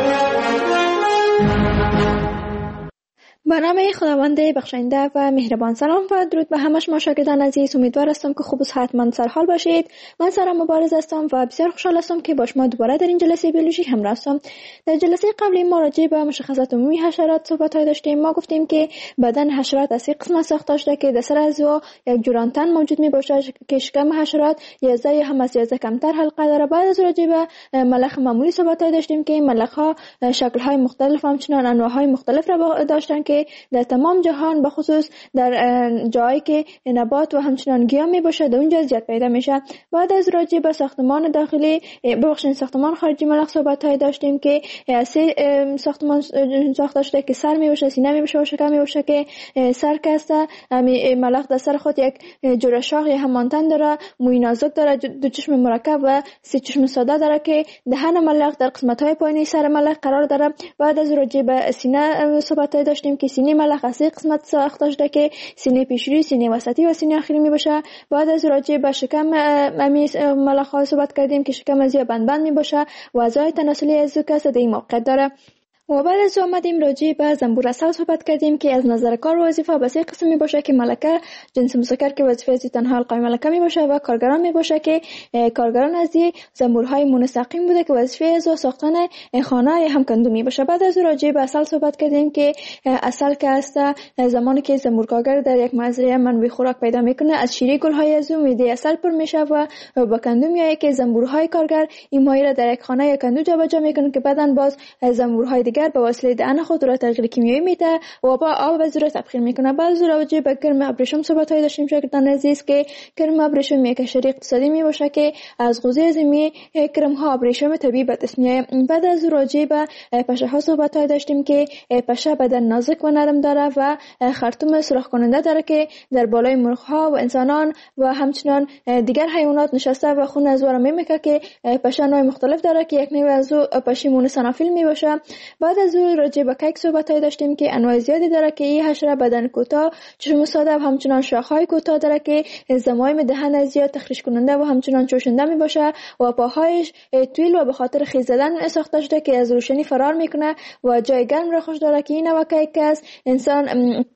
برنامه خداوند بخشنده و مهربان. سلام و درود به همه شما شاگردان عزیز. امیدوار هستم که خوب و صحتمند سرحال باشید. من سارا مبارز هستم و بسیار خوشحال هستم که با شما دوباره در این جلسه بیولوژی همراه هستم. در جلسه قبلی ما راجع به مشخصات عمومی حشرات صحبت داشتیم. ما گفتیم که بدن حشرات از سه قسمت ساخته شده که در سر اعضا یک جورانتن موجود می باشد که شکم حشرات یازده هم از یازده کمتر حلقه داره. بعد از راجع به ملخ معمولی صحبت داشتیم که ملخ ها شکل های مختلف همچنان انواع های مختلف را داشتن که در تمام جهان به خصوص در جایی که نبات و همچنان گیاه می باشه در اونجا زیاد پیدا میشه. بعد از راجع به ساختمان داخلی ببخشید ساختمان خارجی ملخ صحبت های داشتیم که سه ساختمان ساخته شده که سر می باشه، سینه می باشه و شکم می باشه که سر کسته ملخ در سر خود یک جوره شاخ یا همانتن داره، موی نازک داره، دو چشم مرکب و سه چشم ساده داره که دهن ملخ در قسمت های پایینی سر ملخ قرار داره. بعد از راجع به سینه صحبت های داشتیم که سینه ملخ از قسمت ساخته شده که سینه پیشروی، سینه وسطی و سینه آخری می باشه. بعد از راجع به شکم امی ملخ ها صحبت کردیم که شکم از یا بند بند می باشه و اعضای تناسلی از کس در این موقعیت داره. و بعد از آمدیم راجع به زنبور عسل صحبت کردیم که از نظر کار و وظیفه به سه قسم می باشه که ملکه جنس مذکر که وظیفه از تنها حلقه ملکه می باشه و کارگران می باشه که کارگران از زنبورهای منسقیم بوده که وظیفه از ساختن خانه یا هم کندو می باشه. بعد از راجع به عسل صحبت کردیم که عسل که است زمانی که زنبور کارگر در یک مزرعه منبع خوراک پیدا میکنه از شیره گل‌های از اون میده عسل پر میشه و با کندو میایه که زنبورهای کارگر این مایه را در یک خانه یا کندو جابجا میکنه که بعدن باز زنبورهای دیگر به وسیله دهن خود را تغییر کیمیایی میده و با آب و زور تبخیر میکنه. بعد از راجع به کرم ابریشم صحبت های داشتیم شاگردان عزیز که کرم ابریشم یک شریک اقتصادی می باشه که از غذای زمینی کرم ها ابریشم طبیعی به دست میاد. بعد از راجع به پشه ها صحبت های داشتیم که پشه بدن نازک و نرم داره و خرطوم سوراخ کننده داره که در بالای مرغ ها و انسانان و همچنان دیگر حیوانات نشسته و خون از وارا میمکه که پشه نوع مختلف داره که یک نوع از پشه مونوسانافیل می باشه. بعد از اون راجع به کیک صحبت های داشتیم که انواع زیادی داره که این حشره بدن کوتاه، چشم ساده و همچنان شاخهای کوتاه داره که زمایم دهن زیاد تخریش کننده و همچنان چوشنده می باشه و پاهایش طویل و به خاطر خیز زدن ساخته شده که از روشنی فرار میکنه و جای گرم را خوش داره که این نوع کیک است انسان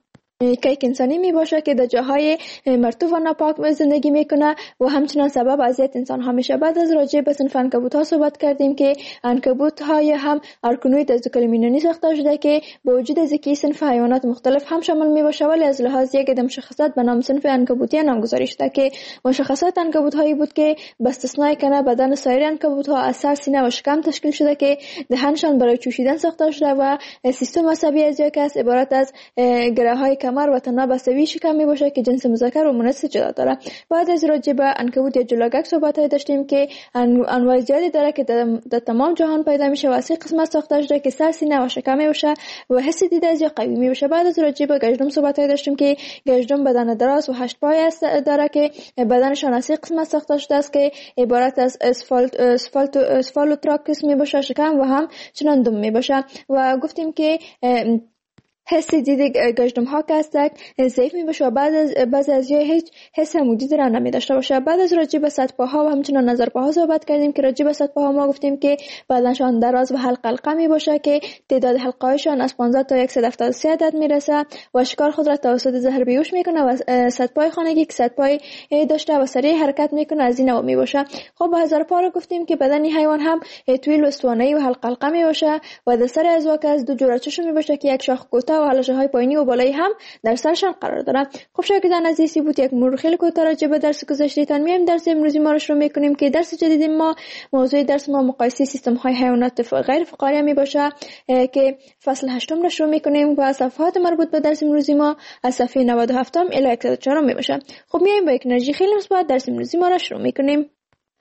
کیک انسانی می باشه که در جاهای مرطوب و ناپاک زندگی میکنه و همچنان سبب اذیت انسان ها میشه. بعد از راجع به صنف عنکبوت ها صحبت کردیم که عنکبوت های هم ارکنوید از کلمینونی ساخته شده که با وجود از اینکه صنف حیوانات مختلف هم شامل می باشه ولی از لحاظ یک عده مشخصات به نام صنف عنکبوتی نامگذاری شده که مشخصات عنکبوت هایی بود که به استثنای کنه بدن سایر عنکبوت ها از سر، سینه و شکم تشکیل شده که دهنشان برای چوشیدن ساخته شده و سیستم عصبی از یک است عبارت از گره های کمر و تناب عصبی شکم می باشه که جنس مذکر و مؤنث جدا داره. بعد از راجع به عنکبوت یا جلاگک صحبت داشتیم که انواع زیادی داره که در تمام جهان پیدا میشه و از این قسمت ساخته شده که سر، سینه و شکم می باشه و حس دیده از یا قوی می باشه. بعد از راجع به گژدم صحبت داشتیم که گژدم بدن دراز و هشت پای است داره که بدنشان از این قسمت ساخته شده است که عبارت از اسفالت اسفالت اسفالوتراکس می باشه شکم و هم چنان دم می باشه و گفتیم که حس دیده گژدم ها که هستند ضعیف می باشه و بعد از بعضی از یا هیچ حس موجودی را نمی داشته باشه. بعد از راجع به صد پاها و همچنان نظر پاها صحبت کردیم که راجع به صد پاها ما گفتیم که بدنشان دراز و حلقه حلقه می باشه که تعداد حلقه هایشان از پانزده تا صد و هفتاد و سه عدد می رسه و شکار خود را توسط زهر بیهوش میکنه و صد پای خانگی که صد پای داشته و سریع حرکت میکنه از این نوع می باشه. خب به هزار پا گفتیم که بدن حیوان هم طویل و اسطوانه‌ای و حلقه حلقه می باشه و در سر اعضا که از دو جوره چشم می باشه که یک شاخ کوتاه و حلقه های پایینی و بالایی هم در سرشان قرار دارن. خب شاگردان عزیزی بود یک مرور خیلی کوتاه راجع به درس گذشتهتان میایم درس امروزی ما رو شروع میکنیم که درس جدید ما موضوع درس ما مقایسه سیستم های حیوانات غیر فقاریه می باشه که فصل هشتم رو شروع میکنیم و صفحات مربوط به درس امروزی ما از صفحه نود و هفت الی صد و چهار می باشه. خب میایم با یک انرژی خیلی مثبت درس امروزی ما رو شروع میکنیم.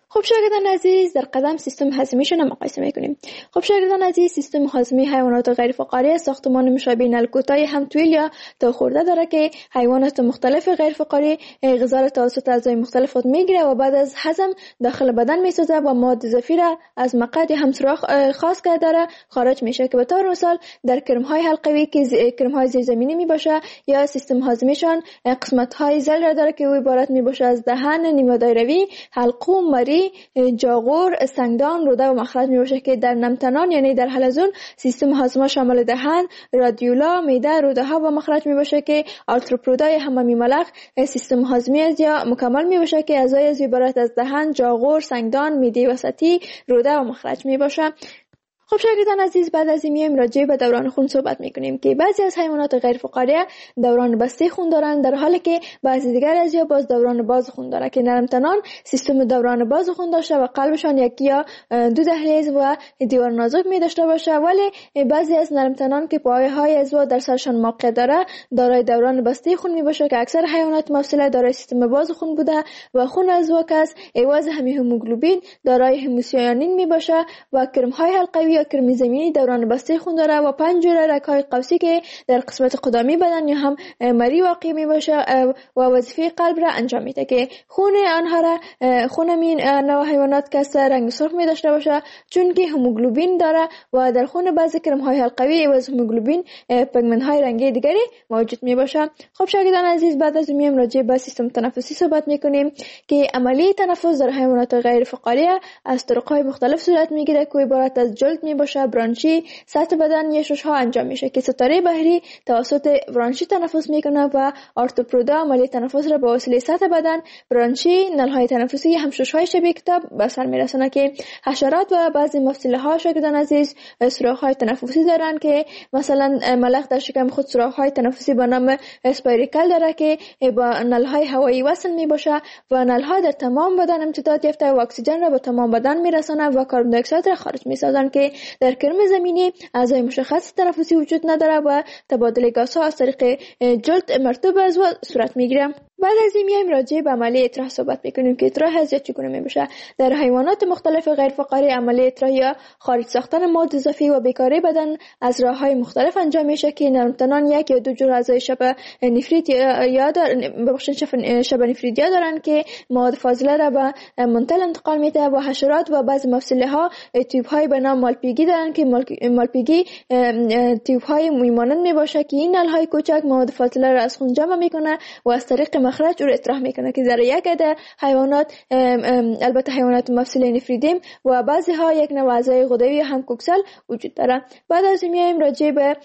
خب شاگردان عزیز، در قدم سیستم هاضمه‌شان مقایسه می‌کنیم. خب شاگردان عزیز، سیستم هاضمه حیوانات غیر فقاری ساختمان مشابه نلکوتای همتویل یا تا خورده داره که حیوانات مختلف غیر فقاری غذا را توسط اعضای مختلف خود میگیره و بعد از هضم داخل بدن میسازه و مواد اضافی را از مقعد هم سوراخ خاص کرده را خارج میشه که به طور مثال در کرم‌های حلقوی که کرم‌های زیرزمینی میباشه یا سیستم هاضمه‌شان قسمت‌های ضلع را داره که عبارت میباشه از دهن نیمه دایروی، حلقوم، مری، جاغور، سنگدان، روده و مخرج میباشه که در نمتنان یعنی در حلزون سیستم هاضمه شامل دهن، رادیولا، معده، روده ها و مخرج میباشه که آرتروپودای حمامی ملخ سیستم هاضمه از یا مکمل میباشه که اعضای از عبارت از دهن، جاغور، سنگدان، معده وسطی، روده و مخرج میباشه. خب شاگردان عزیز، بعد از این میایم راجع به دوران خون صحبت میکنیم که بعضی از حیوانات غیر فقاری دوران بسته خون دارند، در حالی که بعضی دیگر از یا باز دوران باز خون داره که نرمتنان سیستم دوران باز خون داشته و قلبشان یکی یا دو دهلیز و دیوار نازک می داشته باشه، ولی بعضی از نرمتنان که پایه های عضو در سرشان موقع داره دارای دوران بسته خون می باشه که اکثر حیوانات موصله دارای سیستم باز خون بوده و خون عضو کس عوض همین هموگلوبین دارای هموسیانین می باشه و کرم‌های حلقوی یا کرم زمینی دوران بسته خون داره و پنج جوره رگ‌های قوسی که در قسمت قدامی بدن یا هم مری واقع می باشه و وظیفه قلب را انجام میده که خون آنها را خون این نوع حیوانات که رنگ سرخ می داشته باشه چون که هموگلوبین داره و در خون بعضی کرم‌های حلقوی عوض هموگلوبین پیگمنت‌های رنگی دیگری موجود می باشه. خب شاگردان عزیز، بعد از میایم راجع به سیستم تنفسی صحبت میکنیم که عملیه تنفس در حیوانات غیر فقاری از طرق‌های مختلف صورت میگیره که عبارت از جلد می باشه، برانشی، سطح بدن یا شش‌ها انجام میشه که ستاره بحری توسط برانشی تنفس میکنه و آرتوپرودا عملیه تنفس را به وسیله سطح بدن، برانشی، نل‌های تنفسی هم شش‌های شبیه کتاب به سر میرسونه که حشرات و بعضی مفصل‌ها شاگردان عزیز سوراخ‌های تنفسی دارن که مثلا ملخ در شکم خود سوراخ‌های تنفسی به نام اسپایریکل داره که با نل‌های هوایی وصل میباشه و نل‌ها در تمام بدن امتداد یافته و اکسیژن را به تمام بدن میرسونه و کاربن دی اکساید را خارج میسازن که در کرم زمینی اعضای مشخص تنفسی وجود نداره و تبادل گازها از طریق جلد مرطوب عضو صورت میگیره. بعد از این میایم راجع به عملیه اطراح صحبت میکنیم که اطراح از چگونه میشه. در حیوانات مختلف غیر فقاری عملیه اطراح یا خارج ساختن مواد اضافی و بیکاری بدن از راههای مختلف انجام میشه که نرمتنان یک یا دو جور اعضای شبه نفریت یا ببخشید شبه نفریدیا دارن که مواد فاضله را به منتل انتقال میده و حشرات و بعضی مفصله ها تیوب های به نام مالپیگی دارن که مالپیگی تیوب های میمانند میباشه که این نل های کوچک مواد فاضله را از خون جمع میکنه و از طریق مخرج رو اطراح میکنه که در یک عده حیوانات البته حیوانات مفصلی نفریدیم و بعضی ها یک نوع اعضای غدوی هم کوکسل وجود داره. بعد از این میایم راجع به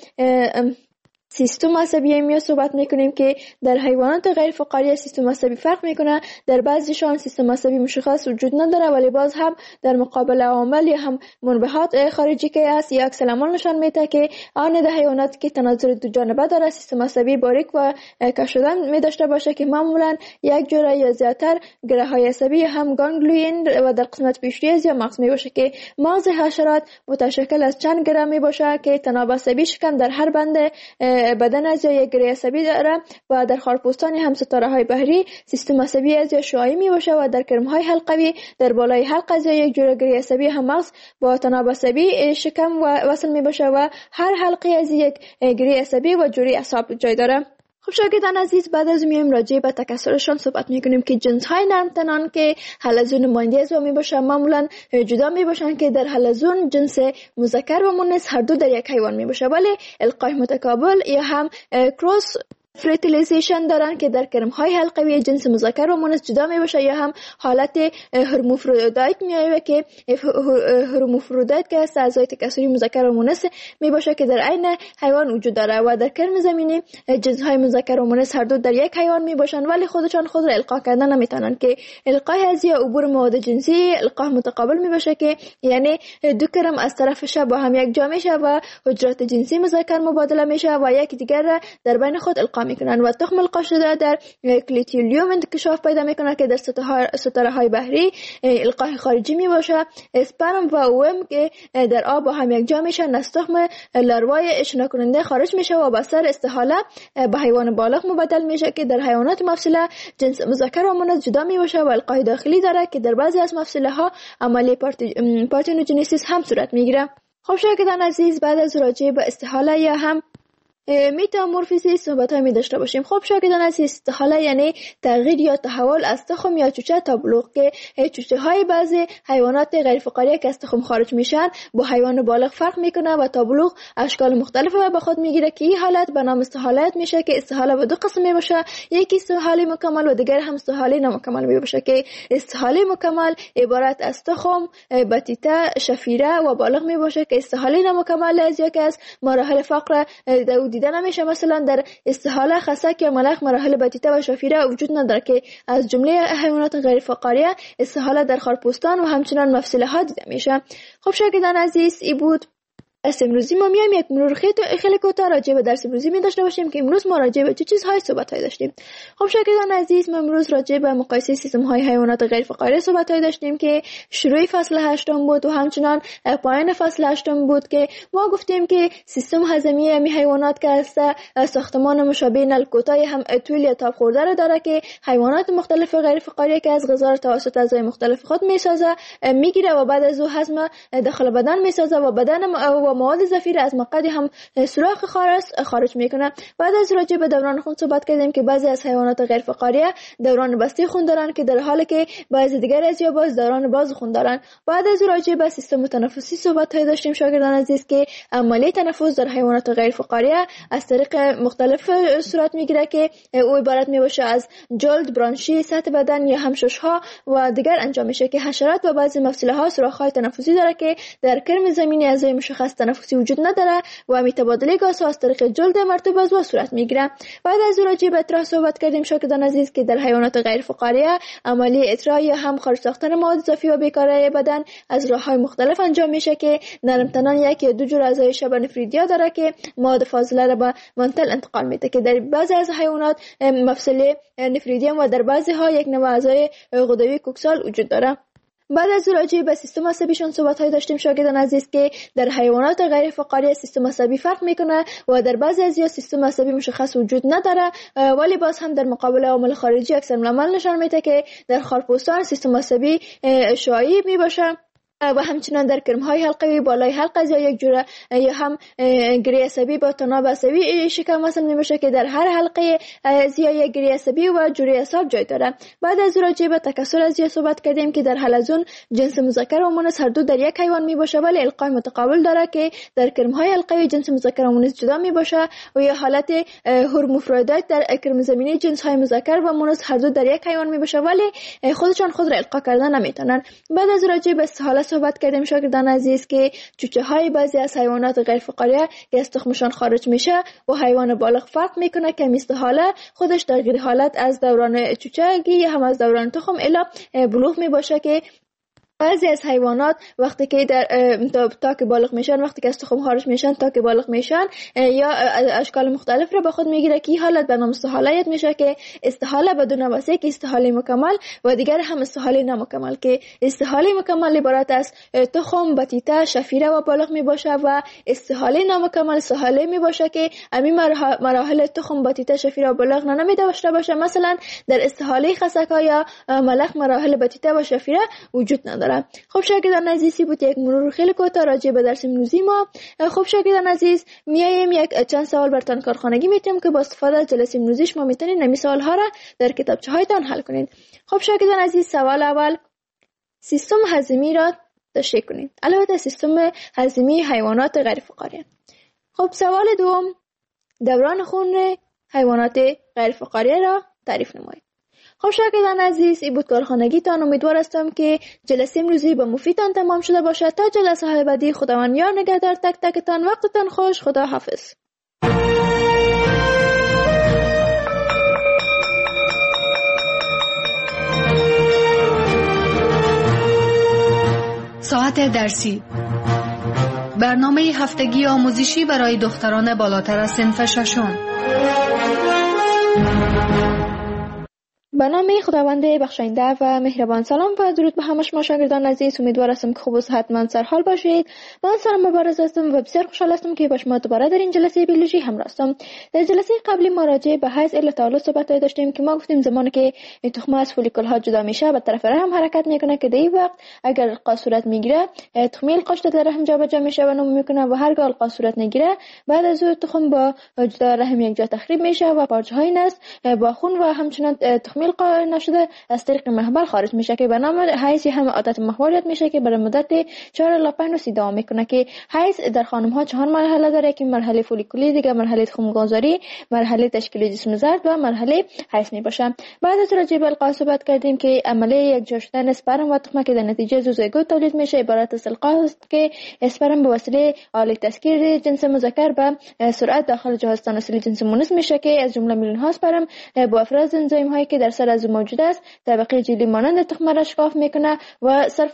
سیستم عصبی می صحبت میکنیم که در حیوانات غیر فقاری سیستم عصبی فرق میکنه. در بعضیشان سیستم عصبی مشخص وجود نداره ولی باز هم در مقابل عوامل یا هم منبعات خارجی که است یا عکس العمل نشان میده که آن در حیوانات که تناظر دو جانبه داره سیستم عصبی باریک و کش شدن می داشته باشه که معمولا یک جوره یا زیاتر گره های عصبی یا هم گانگلیون و در قسمت پیشری یا مغز می باشه که مغز حشرات متشکل از چند گره می باشه که تناب عصبی شکم در هر بند بدن از یک گره عصبی داره و در خارپوستان هم ستاره های بحری سیستم عصبی از یا شعاعی می باشه و در کرم های حلقوی در بالای حلق از یک جوره گره عصبی هم مغز با تناب عصبی شکم و وصل می باشه و هر حلقه از یک گره عصبی و جوری اعصاب جای داره. خب شاگردان عزیز، بعد از میایم راجع به تکثرشان صحبت میکنیم که جنس های نرمتنان که حلزون مانده از و می باشه معمولا جدا می باشن که در حلزون جنس مذکر و مؤنث هر دو در یک حیوان می باشه ولی القاح متقابل یا هم کروس فرتیلیزیشن دارن که در کرم های حلقوی جنس مذکر و مؤنث جدا می باشه یا هم حالت هرمافرودیت میایه که هرمافرودیت که است اعضای تکثری مذکر و مؤنث می باشه که در عین حیوان وجود داره و در کرم زمینی جنس های مذکر و مؤنث هر دو در یک حیوان می باشن ولی خودشان خود را القاح کردن نمیتونن که القاح از یا عبور مواد جنسی القاح متقابل می باشه که یعنی دو کرم از طرف شب با هم یک جا میشه و حجرات جنسی مذکر مبادله میشه و یک دیگر در بین خود القاح القا میکنن و تخم القا شده در کلیتیلیوم انکشاف پیدا میکنه که در ستاره های بحری القای خارجی می باشه. اسپرم و اوم که در آب با هم یک جا میشن از تخم لاروای اشنا کننده خارج میشه و به سر استحاله به حیوان بالغ مبدل میشه که در حیوانات مفصله جنس مذکر و مؤنث جدا می باشه و القای داخلی داره که در بعضی از مفصله ها عملی پارتنوجنسیس هم صورت میگیره. خب شاگردان عزیز، بعد از راجع به استحاله یا هم میتامورفیزم صحبت های می داشته باشیم. خب شاگردان عزیز، استحاله یعنی تغییر یا تحول از تخم یا چوچه تا بلوغ که چوچه های بعضی حیوانات غیر فقاریه که از تخم خارج میشن با حیوان بالغ فرق میکنه و تا بلوغ اشکال مختلف به خود میگیره که این حالت به نام استحاله میشه که استحاله به دو قسم می باشه، یکی استحاله مکمل و دیگر هم استحاله نامکمل می باشه که استحاله مکمل عبارت از تخم، بطیطه، شفیره و بالغ می باشه که استحاله نامکمل از یکی از مراحل فقر دیده نمیشه. مثلا در استحاله خسک یا ملخ مراحل بطیطه و شفیره وجود نداره که از جمله حیوانات غیر فقاریه استحاله در خارپوستان و همچنان مفصله ها دیده میشه. خب شاگردان عزیز، ای بود از امروزی ما میایم یک مرور خیلی کوتاه راجع به درس امروزی می داشته باشیم که امروز ما راجع به چه چیزهای صحبت داشتیم. خب شاگردان عزیز، ما امروز راجع به مقایسه سیستم های حیوانات غیر فقاری صحبت داشتیم که شروع فصل هشتم بود و همچنان پایان فصل هشتم بود که ما گفتیم که سیستم هضمی همی حیوانات که است ساختمان مشابه نل کوتاه هم طول یا تاب خورده را داره که حیوانات مختلف غیر فقاری که از غذا را توسط اعضای مختلف خود میسازه میگیره و بعد از او هضم داخل بدن میسازه و بدن و مواد ضفیر از مقعد هم سوراخ خارج خارج میکنه. بعد از راجع به دوران خون صحبت کردیم که بعضی از حیوانات غیر فقاریه دوران بسته خون دارن که در حالی که بعضی دیگر از یا باز دوران باز خون دارن. بعد از راجع به سیستم تنفسی صحبت داشتیم شاگردان عزیز که عملیه تنفس در حیوانات غیر فقاریه از طریق مختلف صورت میگیره که او عبارت میباشه از جلد، برانشی، سطح بدن یا همشش ها و دیگر انجام میشه که حشرات و بعضی مفصله ها سوراخ های تنفسی داره که در کرم زمینی اعضای مشخص تنفسی وجود نداره و می تبادله گاز از طریق جلد مرطوب از او صورت میگیره. بعد از راجع به اطراح صحبت کردیم شاگردان عزیز که در حیوانات غیر فقاریه عملیه اطراح یا هم خارج ساختن مواد اضافی و بیکارای بدن از راههای مختلف انجام میشه که نرم تنان یک یا دو جور اعضای شبه نفریدیا داره که مواد فاضله را به منتل انتقال میده که در بعضی از حیوانات مفصل نفریدیم و در بعضی ها یک نوع اعضای غدوی کوکسال وجود داره. بعد از راجع به سیستم عصبیشون صحبت های داشتیم شاگردان عزیز که در حیوانات غیر فقاری سیستم عصبی فرق میکنه و در بعضی از یا سیستم عصبی مشخص وجود نداره ولی باز هم در مقابل عوامل خارجی اکثر العمل نشان میده که در خارپوستان سیستم عصبی شایع میباشه و همچنان در کرم‌های حلقوی بالای حلقه یا یک جوره یا هم گری عصبی با تناب عصبی شکم وصل میشه که در هر حلقه یا یک گری عصبی و جوری اعصاب جای داره. بعد از راجع به تکثر از صحبت کردیم که در حلزون جنس مذکر و مؤنث هر دو در یک حیوان میباشه ولی القای متقابل داره که در کرم‌های حلقوی جنس مذکر و مؤنث جدا میباشه و یا حالت هرمافرودیت در کرم زمینی جنس‌های مذکر و مؤنث هر دو در یک حیوان میباشه ولی خودشان خود را القا کردن نمیتونن. بعد از راجع به استحاله صحبت کردیم شاگردان عزیز که چوچه های بعضی از حیوانات غیر فقاریه که از تخمشان خارج میشه و حیوان بالغ فرق میکنه که استحاله خودش تغییر حالت از دوران چوچگی یا هم از دوران تخم الی بلوغ میباشه که بعضی از حیوانات وقتی که در تا, تا که بالغ میشن وقتی که از تخم خارج میشن تا که بالغ میشن یا اشکال مختلف رو به خود میگیره که این حالت به نام استحاله میشه که استحاله بدون واسه که استحاله مکمل و دیگر هم استحاله نامکمل که استحاله مکمل عبارت از تخم، بطیطه، شفیره و بالغ میباشه و استحاله نامکمل استحاله میباشه که همین مراحل تخم، بطیطه، شفیره و بالغ نمیده داشته باشه. مثلا در استحاله خسکا یا ملخ مراحل بطیطه و شفیره وجود نداره. خب شاگردان عزیزی بود یک مرور خیلی کوتاه راجع به درس امروزی ما. خب شاگردان عزیز میایم یک چند سوال براتون کارخانگی میتونم که با استفاده از جلسه امروزی شما میتونید نمی سوال ها را در کتابچه هایتان حل کنید. خب شاگردان عزیز، سوال اول سیستم هضمی را تشریح کنید. البته سیستم هضمی حیوانات غیر فقاری. خب سوال دوم دوران خون حیوانات غیر فقاری را تعریف نمایید. خب شاگردان عزیز، این بود کارخانگیتان. امیدوار هستم که جلسه امروزی به مفیدتان تمام شده باشد. تا جلسه های بعدی خداوند یار نگهدار تک تکتان. وقتتان خوش. خدا حافظ. ساعت درسی، برنامه هفتگی آموزشی برای دختران بالاتر از صنف ششم. به نام خداوند بخشاینده و مهربان. سلام و درود به همه شما شاگردان عزیز. امیدوار هستم که خوب و صحتمند سرحال باشید. من سلام مبارز هستم و بسیار خوشحال هستم که با شما دوباره در این جلسه بیولوژی همراه هستم. در جلسه قبلی ما راجع به حیض الا تعالی صحبت داشتیم که ما گفتیم زمانی که این تخمه از فولیکول ها جدا میشه به طرف رحم حرکت میکنه که در این وقت اگر القا صورت میگیره تخمه القاش در رحم جابجا میشه و نمو میکنه و هرگاه القا صورت نگیره بعد از اون تخم با جدا رحم یک جا تخریب میشه و پارچه های نست با خون و همچنان تخمه القا نشده از طریق محور خارج میشه که به نام حیض هم عادت محوریت میشه که برای مدت چهار الی پنج روز دوام میکنه که حیض در خانم ها چهار مرحله داره که مرحله فولیکولی، دیگه مرحله خونگذاری، مرحله تشکیل جسم زرد و مرحله حیض میباشه. بعد از راجع به القا صحبت کردیم که عملیه یک جا شدن اسپرم و تخمه که در نتیجه زوزایگوت تولید میشه عبارت از القا است که اسپرم به وسیله آله تسکیر جنس مذکر به سرعت داخل جهاز تناسلی جنس مؤنث میشه که از جمله میلیون ها اسپرم با افراز انزیم هایی که در سر از موجود است طبقه جلی مانند تخمه را شکاف میکنه و صرف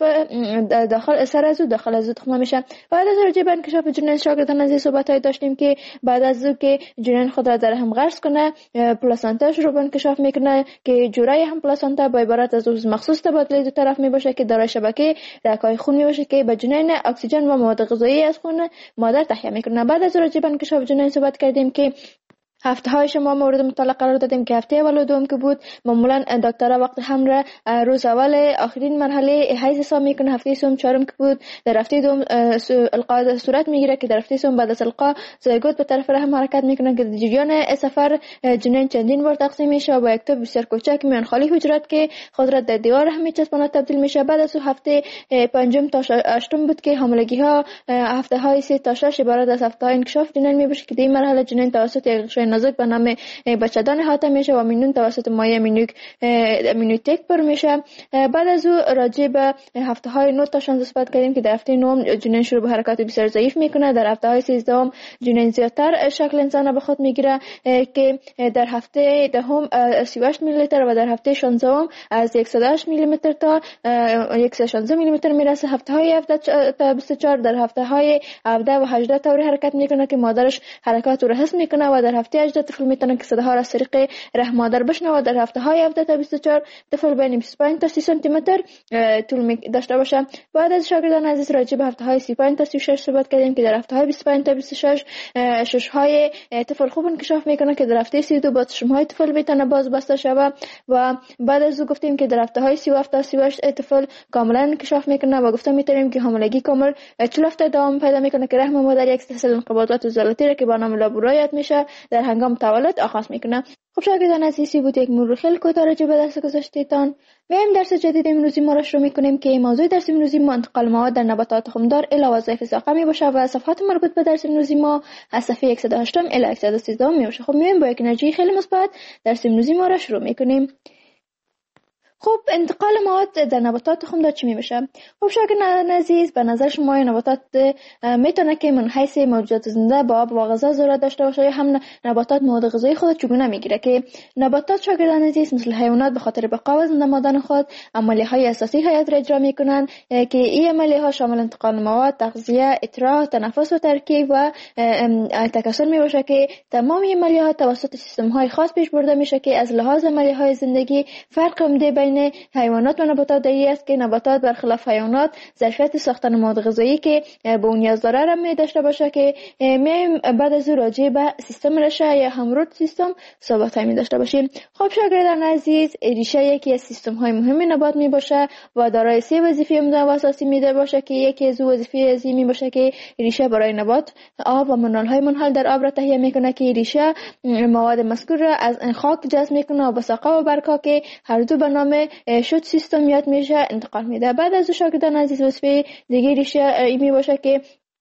داخل سر از او داخل از تخمه میشه. بعد از راجع به انکشاف جنین شاگردان از صحبت های داشتیم که بعد از او که جنین خود را در هم غرس کنه پلاسانتاش رو به انکشاف میکنه که جورای هم پلاسانتا با عبارت از عضو مخصوص تبادله دو طرف میباشه که دارای شبکه رگ‌های خون میباشه که به جنین اکسیژن و مواد غذایی از خون مادر تهیه میکنه. بعد از راجع به انکشاف جنین صحبت کردیم که هفته های شما مورد مطالعه قرار دادیم که هفته اول و دوم که بود معمولا دکترها وقت حمل روز اول آخرین مرحله حیض حساب میکنه. هفته سوم چهارم که بود در هفته دوم القا صورت میگیره که در هفته سوم بعد از القا زایگوت به طرف رحم حرکت میکنه که در جریان سفر جنین چندین بار تقسیم میشه و با یک توپ بسیار کوچک میان خالی حجرات که خود را در دیوار رحم میچسباند تبدیل میشه. بعد از هفته پنجم تا هشتم بود که حاملگی ها هفته های سه تا شش عبارت از هفته های انکشاف جنین میباشه که در این مرحله جنین توسط یک نازک به نام بچه‌دان احاطه میشه و مینون توسط مایع امینوک امینوتک پر میشه. بعد از او راجع به هفته های نه تا شانزده صحبت کردیم که در هفته نه جنین شروع به حرکات بسیار ضعیف میکنه. در هفته های سیزده جنین زیادتر شکل انسان به خود میگیره که در هفته دهم سی و هشت میلی لیتر و در هفته شانزده از صد و هشت میلی متر تا صد و شانزده میلی متر میرسه. هفته های هفده تا بیست و چهار در هفته های هفده و هجده طوری حرکت میکنه که مادرش حرکات رو حس میکنه و در هفته هجده طفل میتونه که صداها را از طریق رحم مادر بشنوه. در هفته های هفده تا بیست و چهار طفل بین بیست و پنج تا سی سانتی متر طول داشته باشه. بعد از شاگردان عزیز راجع به هفته های سی و پنج تا سی و شش صحبت کردیم که در هفته های بیست و پنج تا بیست و شش شش های طفل خوب انکشاف میکنه که در هفته سی و دو با چشم های طفل میتونه باز بسته شوه و بعد از او گفتیم که در هفته های سی و هفت تا سی و هشت طفل کاملا انکشاف میکنه و گفتم میتونیم که حاملگی کامل چهل هفته دوام پیدا میکنه که رحم مادر یک سلسله انقباضات عضلاتی را که با نام لابورایت میشه در هنگام تولد آغاز میکنه. خب شاگردان عزیزی بود یک مرور خیلی کوتاه راجع به درس گذشتهتان. میایم درس جدید امروزی ما را شروع میکنیم که موضوع درس امروزی ما انتقال مواد در نباتات تخمدار الی وظایف ساقه می باشه و صفحات مربوط به درس امروزی ما از صفحه صد و هشت الی صد و سیزده می باشه. خب میایم با یک انرژی خیلی مثبت درس امروزی ما را شروع میکنیم. خب انتقال مواد در نباتات تخمدار چی میشه؟ خب شاگردان عزیز به نظر شما نباتات میتونه که من حیث موجودات زنده با آب و غذا ضرورت داشته باشه یا هم نباتات مواد غذایی خود چگونه میگیره که نباتات شاگردان عزیز مثل حیوانات به خاطر بقا و زنده ماندن خود عملیه های اساسی حیات را اجرا میکنن که این عملیه ها شامل انتقال مواد، تغذیه، اطراح، تنفس و ترکیب و تکثر میباشه که تمام این عملیه ها توسط سیستم های خاص پیش برده میشه که از لحاظ عملیه های زندگی فرق عمده بین حیوانات و نباتات دایی است که نباتات برخلاف حیوانات ظرفیت ساختن مواد غذایی که به اون نیاز داره را می داشته باشه که می بعد از راجع به سیستم ریشه یا همرود سیستم صحبت می داشته باشیم. خب شاگردان عزیز ریشه یکی از سیستم های مهم نبات می باشه و دارای سه وظیفه عمده و اساسی می باشه که یکی از وظیفه ازی می باشه که ریشه برای نبات آب و منال های منحل در آب را تهیه میکنه که ریشه مواد مذکور را از خاک جذب میکنه و به ساقه و برگ‌ها که هر دو به نام شد سیستم یاد میشه انتقال میده. بعد از شاگردان عزیز وظیفه دیگه ریشه می باشه که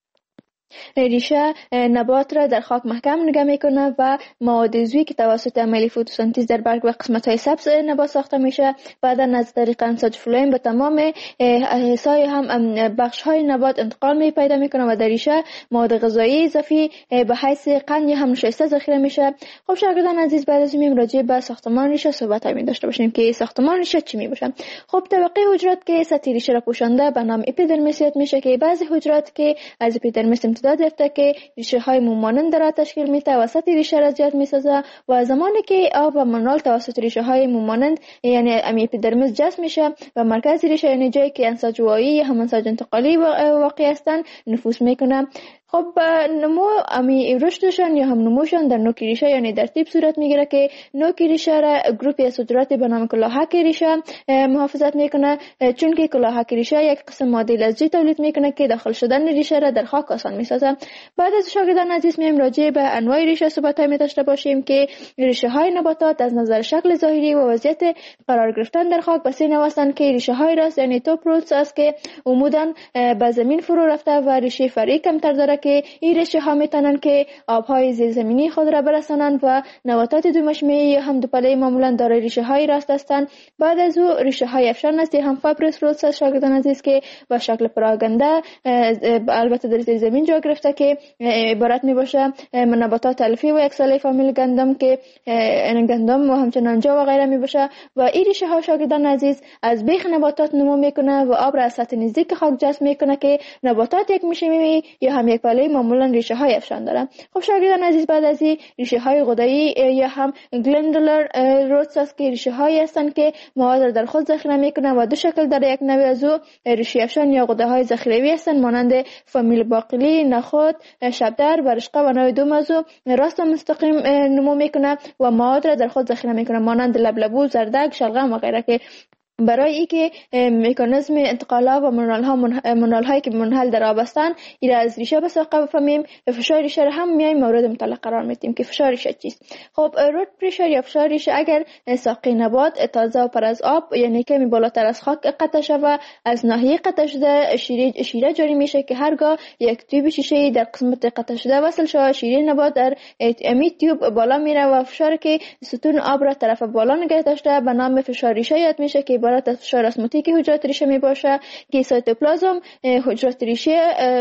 ریشه نبات را در خاک محکم نگه میکنه و مواد عضوی که توسط عملیه فتوسنتز در برگ و قسمت های سبز نبات ساخته میشه بعدا از طریق انساج فلویم به تمام حصای هم بخش های نبات انتقال می پیدا میکنه و در ریشه مواد غذایی اضافی به حیث قند یا هم نشایسته ذخیره میشه. خب شاگردان عزیز بعد از این راجع به ساختمان ریشه صحبت می داشته باشیم که ساختمان ریشه چی می باشه. خب طبقه حجرات که سطح ریشه را پوشانده به نام اپیدرمیس یاد میشه که بعضی حجرات که از اپیدرمیس امتداد یافته که ریشه های مومانند را تشکیل میده و سطح ریشه را زیاد میسازه و زمانی که آب و منرال توسط ریشه های مومانند یعنی اپیدرمیس جذب میشه و مرکز ریشه یعنی جایی که انساج وایی یا هم انساج انتقالی واقع هستند نفوذ میکنه. خب نمو امی رشدشان یا هم نموشان در نوک ریشه یعنی در تیپ صورت میگیره که نوک ریشه را گروپی از حجرات به نام کلاهک ریشه محافظت میکنه، چون که کلاهک ریشه یک قسم ماده لزجی تولید میکنه که داخل شدن ریشه را در خاک آسان میسازه. بعد از شاگردان عزیز میم راجع به انواع ریشه صحبت می داشته باشیم که ریشه های نباتات از نظر شکل ظاهری و وضعیت قرار گرفتن در خاک به سه نوع هستند که ریشه های راست یعنی توپ روتس است که عموداً به زمین فرو رفته و ریشه فرعی کمتر داره که این ریشه ها میتونن که آبهای زیرزمینی خود را برسانند و نباتات دو مشمعی یا هم دو پله‌ای معمولا دارای ریشه های راست هستند. بعد از او ریشه های افشان است هم فایبرس روتس است شاگردان عزیز که با شکل پراگنده البته در زیر زمین جا گرفته که عبارت می باشه نباتات الفی و یک ساله فامیل گندم که گندم و همچنان جو و غیره می باشه و این ریشه ها شاگردان عزیز از بیخ نباتات نمو میکنه و آب را از سطح نزدیک خاک جذب میکنه که نباتات یک مشمعی یا هم یک پله معمولا ریشه های افشان دارن. خب شاگردان عزیز بعد از این ریشه های غدایی یا هم گلندولر روتس است که ریشه هایی هستند که مواد را در خود ذخیره میکنه و دو شکل داره. یک نوع از او ریشه افشان یا غده های ذخیروی هستند مانند فامیل باقلی، نخود، شبدر، برشقه و نوع دوم از او راست و مستقیم نمو میکنه و مواد را در خود ذخیره میکنه مانند لبلبو، زردک، شلغم و غیره که برای اینکه مکانیزم انتقال آب و منرال ها منرال هایی که منحل در آب هستند این را از ریشه به ساقه بفهمیم. فشار ریشه را هم میایم مورد مطالعه قرار میدیم که فشار ریشه چیست. خب روت پرشر یا فشار ریشه اگر ساقه نبات تازه و پر از آب یعنی کمی بالاتر از خاک قطع شود از ناحیه قطع شده شیره شیره جاری میشه که هرگاه یک تیوب شیشه در قسمت قطع شده وصل شود شیره نبات در امی تیوب بالا میره و فشار که ستون آب را طرف بالا نگه داشته به نام فشار ریشه یاد میشه که عبارت از فشار اسموتیک حجرات ریشه می باشه که سایتوپلازم حجرات ریشه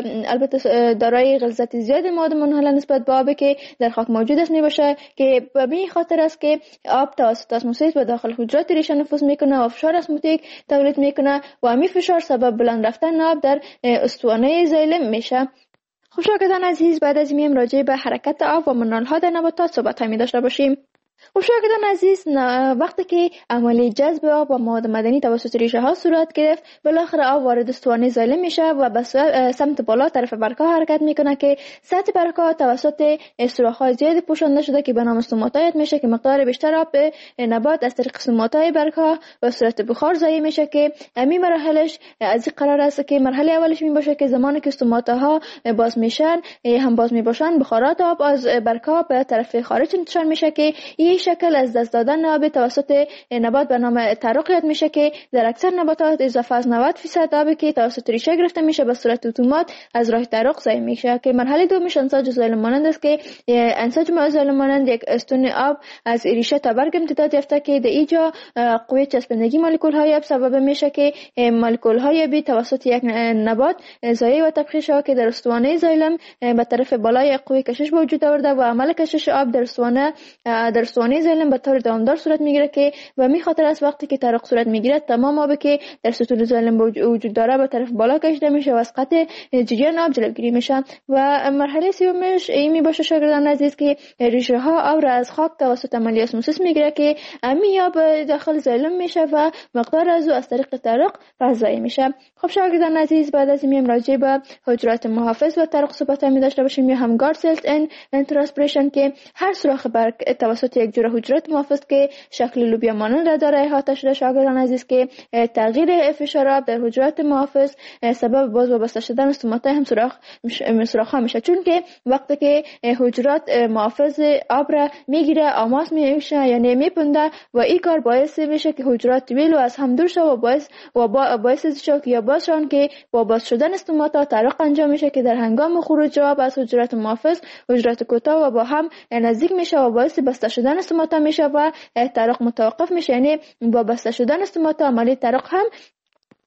البته دارای غلظت زیاد مواد منحله نسبت به آب که در خاک موجود است می باشه که به این خاطر است که آب توسط اسموسیس به داخل حجرات ریشه نفوذ میکنه و فشار اسموتیک تولید میکنه و همین فشار سبب بلند رفتن آب در استوانه زایلم میشه. خب شاگردان عزیز بعد از این راجع به حرکت آب و منرال ها در نباتات صحبت می داشته باشیم. خب شاگردان عزیز وقتی که عملی جذب آب و مواد معدنی توسط ریشه ها صورت گرفت بالاخره آب وارد استوانه زایلم میشه و به سمت بالا طرف برگ ها حرکت میکنه که سطح برگ ها توسط سوراخ های زیادی پوشانده شده که به نام استوماتایت میشه که مقدار بیشتر آب به نبات از طریق استوماتای برگ ها به صورت بخار ضایع میشه که همین مراحلش از این قرار است که مرحله اولش می باشه که زمانی که استوماتاها باز میشن هم باز میباشن بخارات آب از برگ ها به طرف خارج انتشار میشه که این شکل از دست دادن آب توسط نبات به نام تعرق یاد میشه که در اکثر نباتات اضافه از نود درصد آبی که توسط ریشه گرفته میشه به صورت اتومات از راه تعرق ضایع میشه که مرحله دومش انساج زایلم مانند است که انساج زایلم مانند یک استون آب از ریشه تا برگ امتداد یافته که در اینجا قوه چسبندگی مولکول های آب سبب میشه که مولکول های آبی توسط یک نبات ضایع و تبخیر شود که در استوانه زایلم به طرف بالای قوه کشش به وجود آورده و عمل کشش آب در استوانه در استوانه زایلم به طور دوامدار صورت میگیره که و می خاطر از وقتی که تعرق صورت میگیره تمام آبی که در ستون زایلم وجود داره به طرف بالا کشیده میشه و از قطع جریان آب جلوگیری میشه. و مرحله سومش این می باشه شاگردان عزیز که ریشه ها آب را از خاک توسط عملیه اسموسیس میگیره که امی آب داخل زایلم میشه و مقدار از او از طریق تعرق ضایع میشه. خب شاگردان عزیز بعد از این راجع به حجرات محافظ و تعرق صحبت می داشته باشیم یا هم گارد سلز ان ترانسپیریشن که هر سوراخ برگ توسط یک جور حجرات محافظ که شکل لوبیا مانند را داره احاطه شده شاگردان عزیز که تغییر فشار آب در حجرات محافظ سبب باز و بسته شدن استوماتای هم سوراخ سوراخ ها میشه چون که وقتی که حجرات محافظ آب را میگیره آماس میشه یعنی میپنده و این کار باعث میشه که حجرات طویل و از هم دور شود و باعث و باعث شود که یا باشن که با باز شدن استوماتا تعرق انجام میشه که در هنگام خروج آب از حجرات محافظ حجرات کوتاه و با هم نزدیک میشه و باعث بسته شدن استوماتا میشه و تعرق متوقف میشه یعنی با بسته شدن استوماتا عملی تعرق هم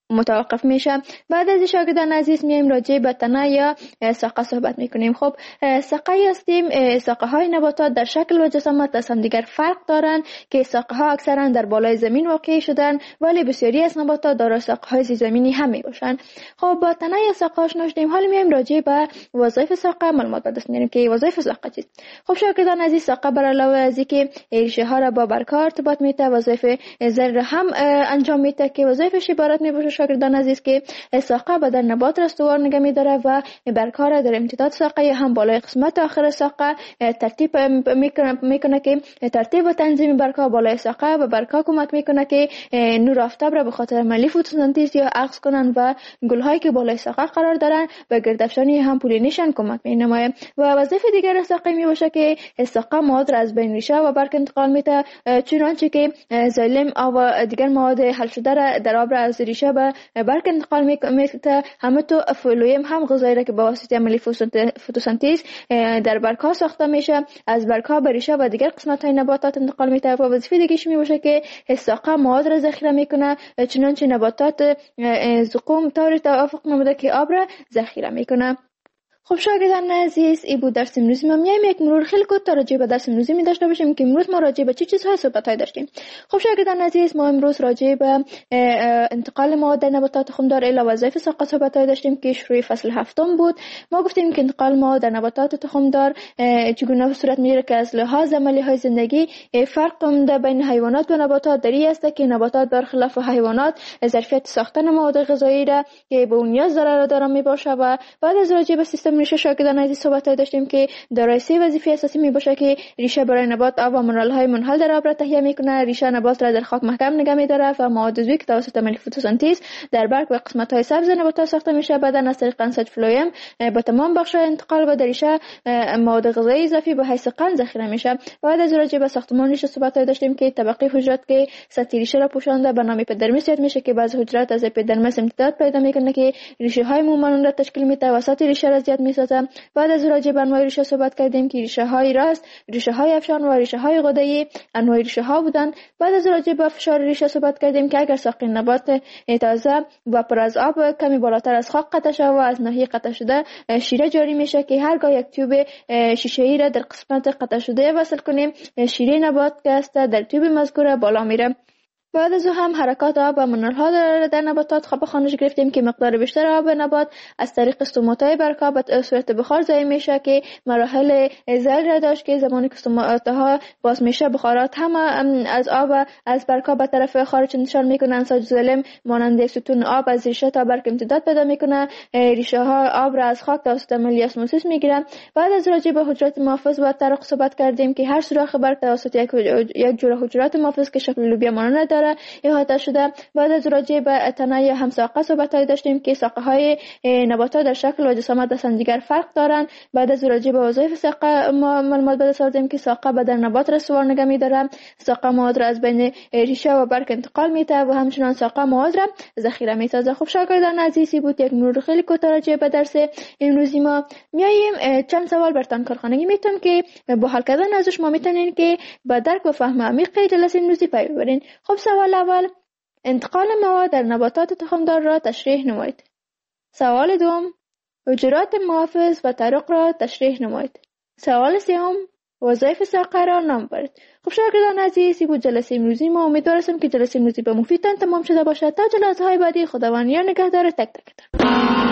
متوقف میشه. بعد از شاگردان عزیز میایم راجع به تنه یا ساقه صحبت میکنیم. خب ساقه هستیم، ساقه های نباتات در شکل و جسامت از هم دیگر فرق دارن که ساقه ها اکثرا در بالای زمین واقع شدن، ولی بسیاری از نباتات دارای ساقه های زیرزمینی هم میباشن. خب با تنه یا ساقه آشنا شدیم، حالا میایم راجع به وظایف ساقه معلومات به دست میاریم که وظایف ساقه چیست. خب شاگردان عزیز، ساقه بر علاوه از اینکه ریشه ها را با برگ‌ها ارتباط میده، وظایف زر هم انجام میده که وظایفش عبارت میباشه شاگردان عزیز که ساقه بدن نبات را استوار نگه میداره و برگ‌ها را در امتداد ساقه یا هم بالای قسمت آخر ساقه ترتیب میکنه میکنه که ترتیب و تنظیم برگ‌ها بالای ساقه به برگ‌ها کمک میکنه که نور آفتاب را به خاطر عملی فتوسنتز یا عکس کنن و گل‌هایی که بالای ساقه قرار دارن به گردافشانی هم پولینیشن کمک مینماید. و وظیفه دیگر ساقه میباشه که ساقه مواد را از بین ریشه و برگ انتقال میده، چنانچه که زایلم و دیگر مواد حل شده را در آب را از ریشه به برگ انتقال میده. همینطور فلویم هم غذایی را که با واسطه عملی فتوسنتز در برگ‌ها ساخته میشه از برگ‌ها به ریشه و دیگر قسمت‌های نباتات انتقال میده. و وظیفه دیگه‌ش میباشه که ساقه مواد را ذخیره میکنه، چنانچه نباتات زقوم طوری توافق نموده که آب را ذخیره میکنه. خب شاگردان عزیز، این بود درس امروزی ما. میایم یک مرور خیلی کوتاه راجع به درس امروزی می داشته باشیم که امروز ما راجع به چه چیزهای صحبت‌های داشتیم. خب شاگردان عزیز، ما امروز راجع به انتقال مواد در نباتات تخمدار الی وظایف ساقه صحبت‌های داشتیم که شروع فصل هفتم بود. ما گفتیم که انتقال مواد در نباتات تخمدار چگونه صورت میگیره که از لحاظ عملی‌های زندگی فرق عمده بین حیوانات و نباتات در این است که نباتات برخلاف حیوانات ظرفیت ساختن مواد غذایی را که به اون نیاز داره دارا میباشه. و بعد از راجع به سیستم ریشه شاگردان عزیز صحبت داشتیم که دارای سه وظیفه اساسی می باشه که ریشه برای نبات آب و منرال های منحل در آب را تهیه میکنه، ریشه نبات را در خاک محکم نگه میداره و مواد عضوی که توسط عمل فتوسنتز در برگ و قسمت های سبز نبات ساخته میشه بعدا از طریق انساج فلویم به تمام بخش انتقال و در ریشه مواد غذایی اضافی به حیث قند ذخیره میشه. بعد از راجع به ساختمان ریشه صحبت داشتیم که طبقه حجرات که سطح ریشه را پوشانده به نام اپیدرمیس یاد میشه که بعضی حجرات از اپیدرمیس امتداد پیدا میکنه که ریشه های مومانون را تشکیل میده و سطح ریشه را زیاد میسازه. بعد از راجع به انواع ریشه صحبت کردیم که ریشه های راست، ریشه های افشان و ریشه های غده‌ای انواع ریشه ها بودند. بعد از راجع به فشار ریشه صحبت کردیم که اگر ساق نبات تازه و پر از آب کمی بالاتر از خاک قطع شده و از ناحیه قطع شده شیره جاری میشه که هرگاه یک تیوب شیشه‌ای را در قسمت قطع شده وصل کنیم شیره نبات که است در تیوب مذکور بالا میره. بعد از هم حرکات آب و منرال‌ها در نباتات خواب خانش گرفتیم که مقدار بیشتر آب نبات از طریق استومات‌های برگ‌ها به صورت بخار ضایع میشه که مراحل زل را داشت که زمانی که استومات‌ها باز میشه بخارات هم از آب از برگ‌ها به طرف خارج انتشار میکنن. انساج زلم مانند ستون آب از ریشه تا برگ امتداد پیدا میکنه. ریشه ها آب را از خاک توسط عملیه اسموسیس میگیرن. بعد از راجع به حجرات محافظ و طرق صحبت کردیم که هر سوراخ برگ توسط یک یک جوره حجرات محافظ که شکل لوبیا مانند داره احاطه شده. بعد از راجع به تنه همساقه صحبت‌های داشتیم که ساقه های نباتات در شکل و جسامت از هم دیگر فرق دارند. بعد از راجع به وظایف ساقه معلومات به دست آوردیم که ساقه بدن نبات را سوار نگه می‌داره، ساقه مواد را از بین ریشه و برگ انتقال میده و همچنین ساقه مواد را ذخیره می‌سازه. خب شاگردان عزیزی بود یک مرور خیلی کوتاه راجع به درس امروزی ما. میایم چند سوال برتان کارخانگی میتونم که با حل کردن ازش ما میتونین که با درک و فهم عمیق جلسه امروزی پی ببرین. خب سوال اول، انتقال مواد در نباتات تخمدار را تشریح نمایید. سوال دوم، حجرات محافظ و طرق را تشریح نمایید. سوال سوم، وظایف ساقه را نام برید. خب شاگردان عزیزی بود جلسه امروزی ما. امیدوارم که جلسه امروزی به مفیدتان تمام شده باشد. تا جلسه های بعدی خداوند یار نگهدار تک تکتان.